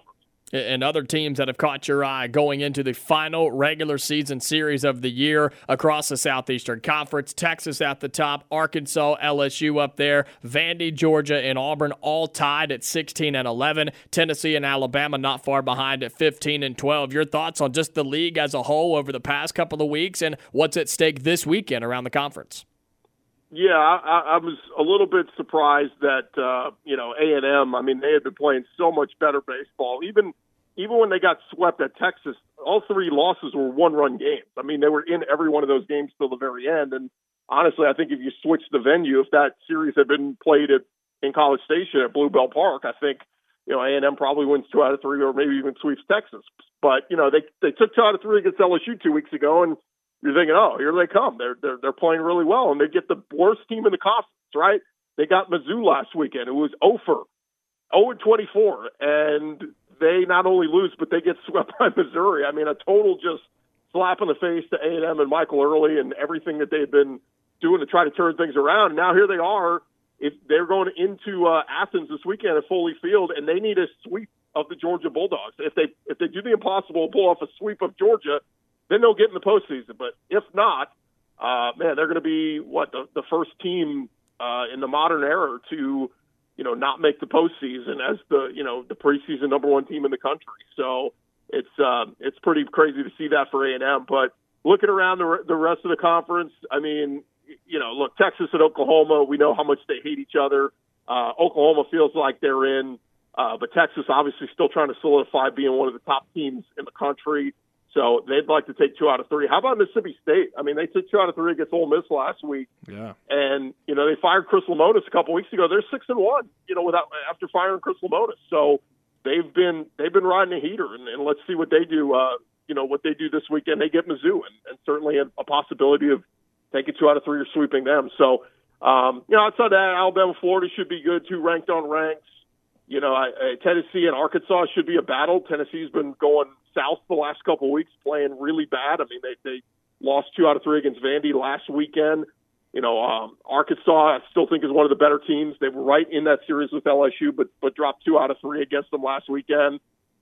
And other teams that have caught your eye going into the final regular season series of the year across the Southeastern Conference. Texas at the top, Arkansas, L S U up there, Vandy, Georgia, and Auburn all tied at sixteen and eleven. Tennessee and Alabama not far behind at fifteen and twelve. Your thoughts on just the league as a whole over the past couple of weeks and what's at stake this weekend around the conference? Yeah, I, I was a little bit surprised that, uh, you know, A and M, I mean, they had been playing so much better baseball. Even even when they got swept at Texas, all three losses were one-run games. I mean, they were in every one of those games till the very end. And honestly, I think if you switch the venue, if that series had been played at, in College Station at Bluebell Park, I think, you know, A and M probably wins two out of three or maybe even sweeps Texas. But, you know, they they took two out of three against L S U two weeks ago, and you're thinking, oh, here they come. They're they're they're playing really well, and they get the worst team in the conference, right? They got Mizzou last weekend. It was oh for oh and twenty-four, and they not only lose, but they get swept by Missouri. I mean, a total just slap in the face to A and M and Michael Early and everything that they had been doing to try to turn things around. Now here they are. If they're going into uh, Athens this weekend at Foley Field, and they need a sweep of the Georgia Bulldogs. If they if they do the impossible, pull off a sweep of Georgia, then they'll get in the postseason. But if not, uh, man, they're going to be what the, the first team uh, in the modern era to, you know, not make the postseason as the you know the preseason number one team in the country. So it's uh, it's pretty crazy to see that for A and M. But looking around the the rest of the conference, I mean, you know, look, Texas and Oklahoma, we know how much they hate each other. Uh, Oklahoma feels like they're in, uh, but Texas obviously still trying to solidify being one of the top teams in the country. So they'd like to take two out of three. How about Mississippi State? I mean, they took two out of three against Ole Miss last week. Yeah. And, you know, they fired Chris Lemonis a couple weeks ago. They're six and one, you know, without after firing Chris Lemonis. So they've been they've been riding a heater, and, and let's see what they do. Uh, you know, what they do this weekend. They get Mizzou, and, and certainly a, a possibility of taking two out of three or sweeping them. So, um, you know, outside that, Alabama, Florida should be good too, ranked on ranks. You know, I, I, Tennessee and Arkansas should be a battle. Tennessee's been going south the last couple of weeks, playing really bad. I mean, they, they lost two out of three against Vandy last weekend. You know, um, Arkansas, I still think is one of the better teams. They were right in that series with L S U, but but dropped two out of three against them last weekend.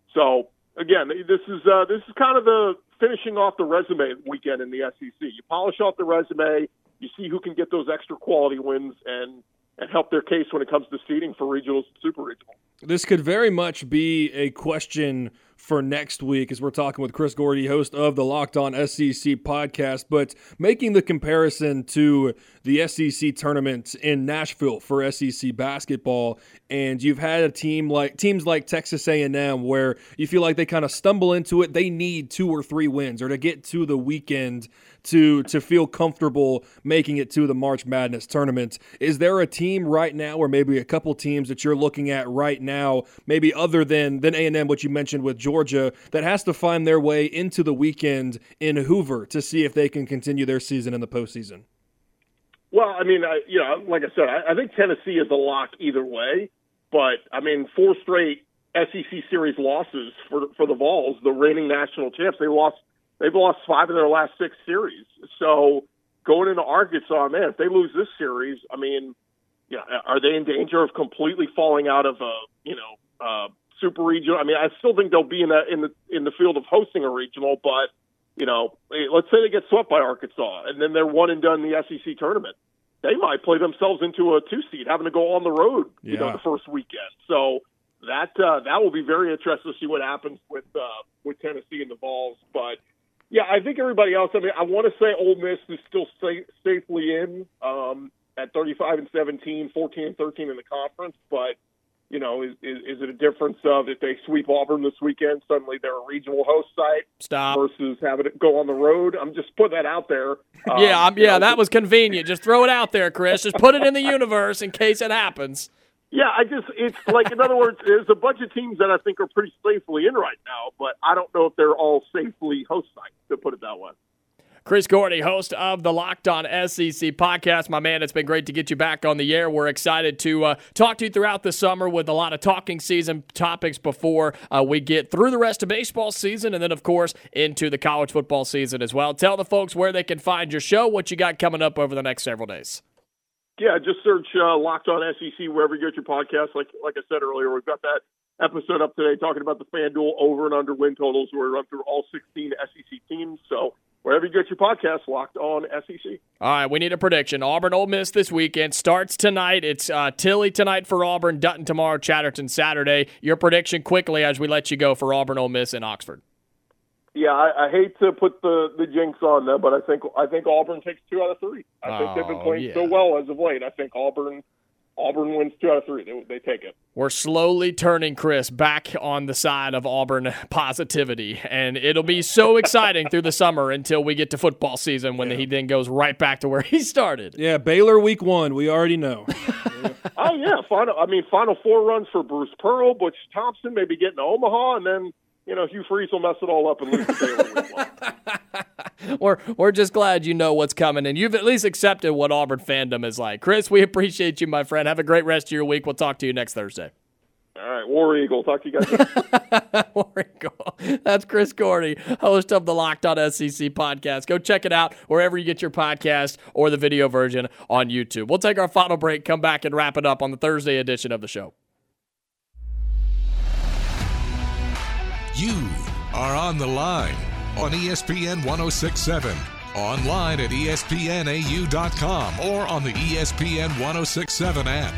So again, this is uh, this is kind of the finishing off the resume weekend in the S E C. You polish off the resume, you see who can get those extra quality wins and and help their case when it comes to seeding for regionals and super regional. This could very much be a question for next week as we're talking with Chris Gordy, host of the Locked On S E C podcast, but making the comparison to the S E C tournament in Nashville for S E C basketball, and you've had a team like teams like Texas A and M where you feel like they kind of stumble into it. They need two or three wins or to get to the weekend to to feel comfortable making it to the March Madness tournament. Is there a team right now, or maybe a couple teams that you're looking at right now, maybe other than than A and M, what you mentioned with Georgia, that has to find their way into the weekend in Hoover to see if they can continue their season in the postseason? Well, I mean, I, you know, like I said, I, I think Tennessee is a lock either way. But I mean, four straight S E C series losses for for the Vols, the reigning national champs. They lost. They've lost five of their last six series. So going into Arkansas, man, if they lose this series, I mean, you know, are they in danger of completely falling out of a, you know, uh, super regional? I mean, I still think they'll be in that in the in the field of hosting a regional, but you know, let's say they get swept by Arkansas and then they're one and done in the S E C tournament. They might play themselves into a two seed, having to go on the road, you yeah. know, the first weekend. So that uh, that will be very interesting to see what happens with uh, with Tennessee and the Vols, but. Yeah, I think everybody else. I mean, I want to say Ole Miss is still sa- safely in um, at thirty-five and seventeen, fourteen and thirteen in the conference. But you know, is, is is it a difference of if they sweep Auburn this weekend, suddenly they're a regional host site Stop. versus having it go on the road? I'm just putting that out there. Um, yeah, I'm, yeah, know, that was convenient. Just throw it out there, Chris. Just put it in the universe in case it happens. Yeah, I just, it's like, in other words, there's a bunch of teams that I think are pretty safely in right now, but I don't know if they're all safely host sites, to put it that way. Chris Gordy, host of the Locked On S E C podcast. My man, it's been great to get you back on the air. We're excited to uh, talk to you throughout the summer with a lot of talking season topics before uh, we get through the rest of baseball season and then, of course, into the college football season as well. Tell the folks where they can find your show, what you got coming up over the next several days. Yeah, just search uh, Locked On S E C wherever you get your podcast. Like like I said earlier, we've got that episode up today talking about the FanDuel over and under win totals. We're run through all sixteen S E C teams. So wherever you get your podcast, Locked On S E C. All right, we need a prediction. Auburn Ole Miss this weekend starts tonight. It's uh, Tilly tonight for Auburn, Dutton tomorrow, Chatterton Saturday. Your prediction quickly as we let you go for Auburn Ole Miss in Oxford. Yeah, I, I hate to put the, the jinx on them, but I think I think Auburn takes two out of three. I think oh, they've been playing yeah. so well as of late. I think Auburn Auburn wins two out of three. They, they take it. We're slowly turning Chris back on the side of Auburn positivity, and it'll be so exciting through the summer until we get to football season when yeah. he then goes right back to where he started. Yeah, Baylor week one, we already know. oh, yeah, final. I mean, Final Four runs for Bruce Pearl, Butch Thompson, maybe getting to Omaha, and then, you know, Hugh Freeze will mess it all up and lose to Baylor week one. We're, we're just glad you know what's coming, and you've at least accepted what Auburn fandom is like. Chris, we appreciate you, my friend. Have a great rest of your week. We'll talk to you next Thursday. All right, War Eagle. Talk to you guys later. War Eagle. That's Chris Gordy, host of the Locked On S E C podcast. Go check it out wherever you get your podcast or the video version on YouTube. We'll take our final break, come back, and wrap it up on the Thursday edition of the show. You are on the line on E S P N one oh six point seven, online at E S P N A U dot com, or on the E S P N one oh six point seven app.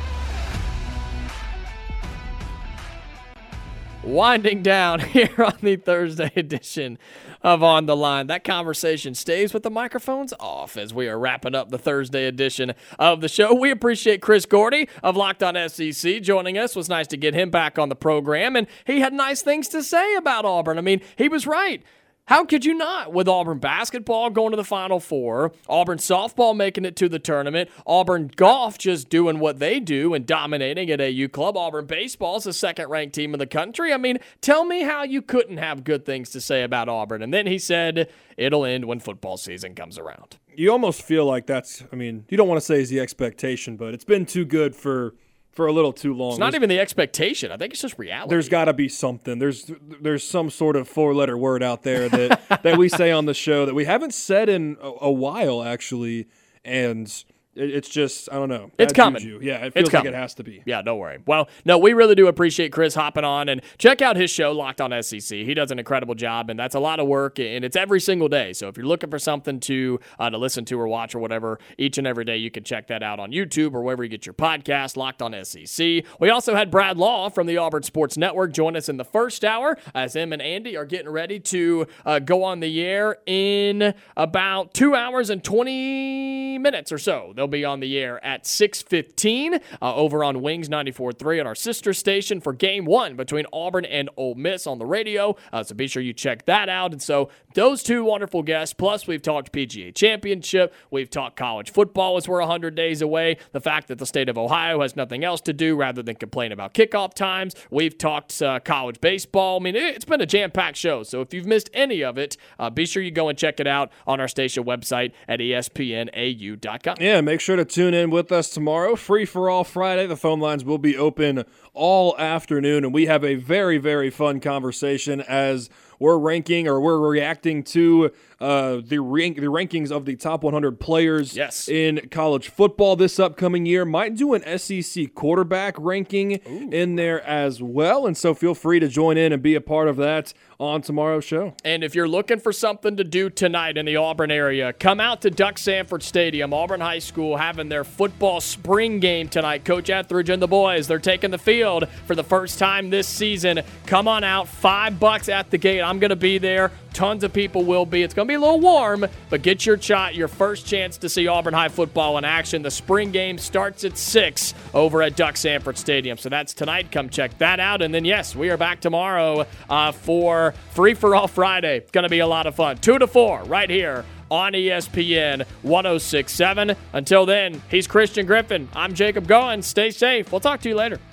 Winding down here on the Thursday edition of On the Line. That conversation stays with the microphones off as we are wrapping up the Thursday edition of the show. We appreciate Chris Gordy of Locked On S E C joining us. It was nice to get him back on the program, and he had nice things to say about Auburn. I mean, he was right. How could you not? With Auburn basketball going to the Final Four, Auburn softball making it to the tournament, Auburn golf just doing what they do and dominating at A U Club, Auburn baseball is the second-ranked team in the country. I mean, tell me how you couldn't have good things to say about Auburn. And then he said, it'll end when football season comes around. You almost feel like that's, I mean, you don't want to say is the expectation, but it's been too good for for a little too long. It's not there's, even the expectation. I think it's just reality. There's got to be something. There's there's some sort of four-letter word out there that, that we say on the show that we haven't said in a, a while, actually, and it's just, I don't know. It's coming. Juju. Yeah, it feels like it has to be. Yeah, don't worry. Well, no, we really do appreciate Chris hopping on, and check out his show, Locked On S E C. He does an incredible job, and that's a lot of work, and it's every single day. So if you're looking for something to uh, to listen to or watch or whatever, each and every day you can check that out on YouTube or wherever you get your podcast, Locked On S E C. We also had Brad Law from the Auburn Sports Network join us in the first hour as him and Andy are getting ready to uh, go on the air in about two hours and twenty minutes or so. They'll be on the air at six fifteen uh, over on Wings ninety-four point three on our sister station for game one between Auburn and Ole Miss on the radio. Uh, so be sure you check that out. And so those two wonderful guests, plus we've talked P G A Championship, we've talked college football as we're one hundred days away, the fact that the state of Ohio has nothing else to do rather than complain about kickoff times. We've talked uh, college baseball. I mean, it's been a jam-packed show. So if you've missed any of it, uh, be sure you go and check it out on our station website at E S P N A U dot com. Yeah, make sure to tune in with us tomorrow. Free for all Friday. The phone lines will be open all afternoon, and we have a very, very fun conversation as we're ranking or we're reacting to uh, the rank, the rankings of the top one hundred players yes. in college football this upcoming year. Might do an S E C quarterback ranking Ooh. in there as well, and so feel free to join in and be a part of that on tomorrow's show. And if you're looking for something to do tonight in the Auburn area, come out to Duck Sanford Stadium. Auburn High School having their football spring game tonight. Coach Etheridge and the boys, they're taking the field for the first time this season. Come on out, five bucks at the gate. I'm going to be there. Tons of people will be. It's going to be a little warm, but get your shot, your first chance to see Auburn High football in action. The spring game starts at six over at Duck Sanford Stadium. So that's tonight. Come check that out. And then, yes, we are back tomorrow uh, for Free for All Friday. It's going to be a lot of fun. Two to four right here on E S P N one oh six point seven. Until then, he's Christian Griffin. I'm Jacob Goins. Stay safe. We'll talk to you later.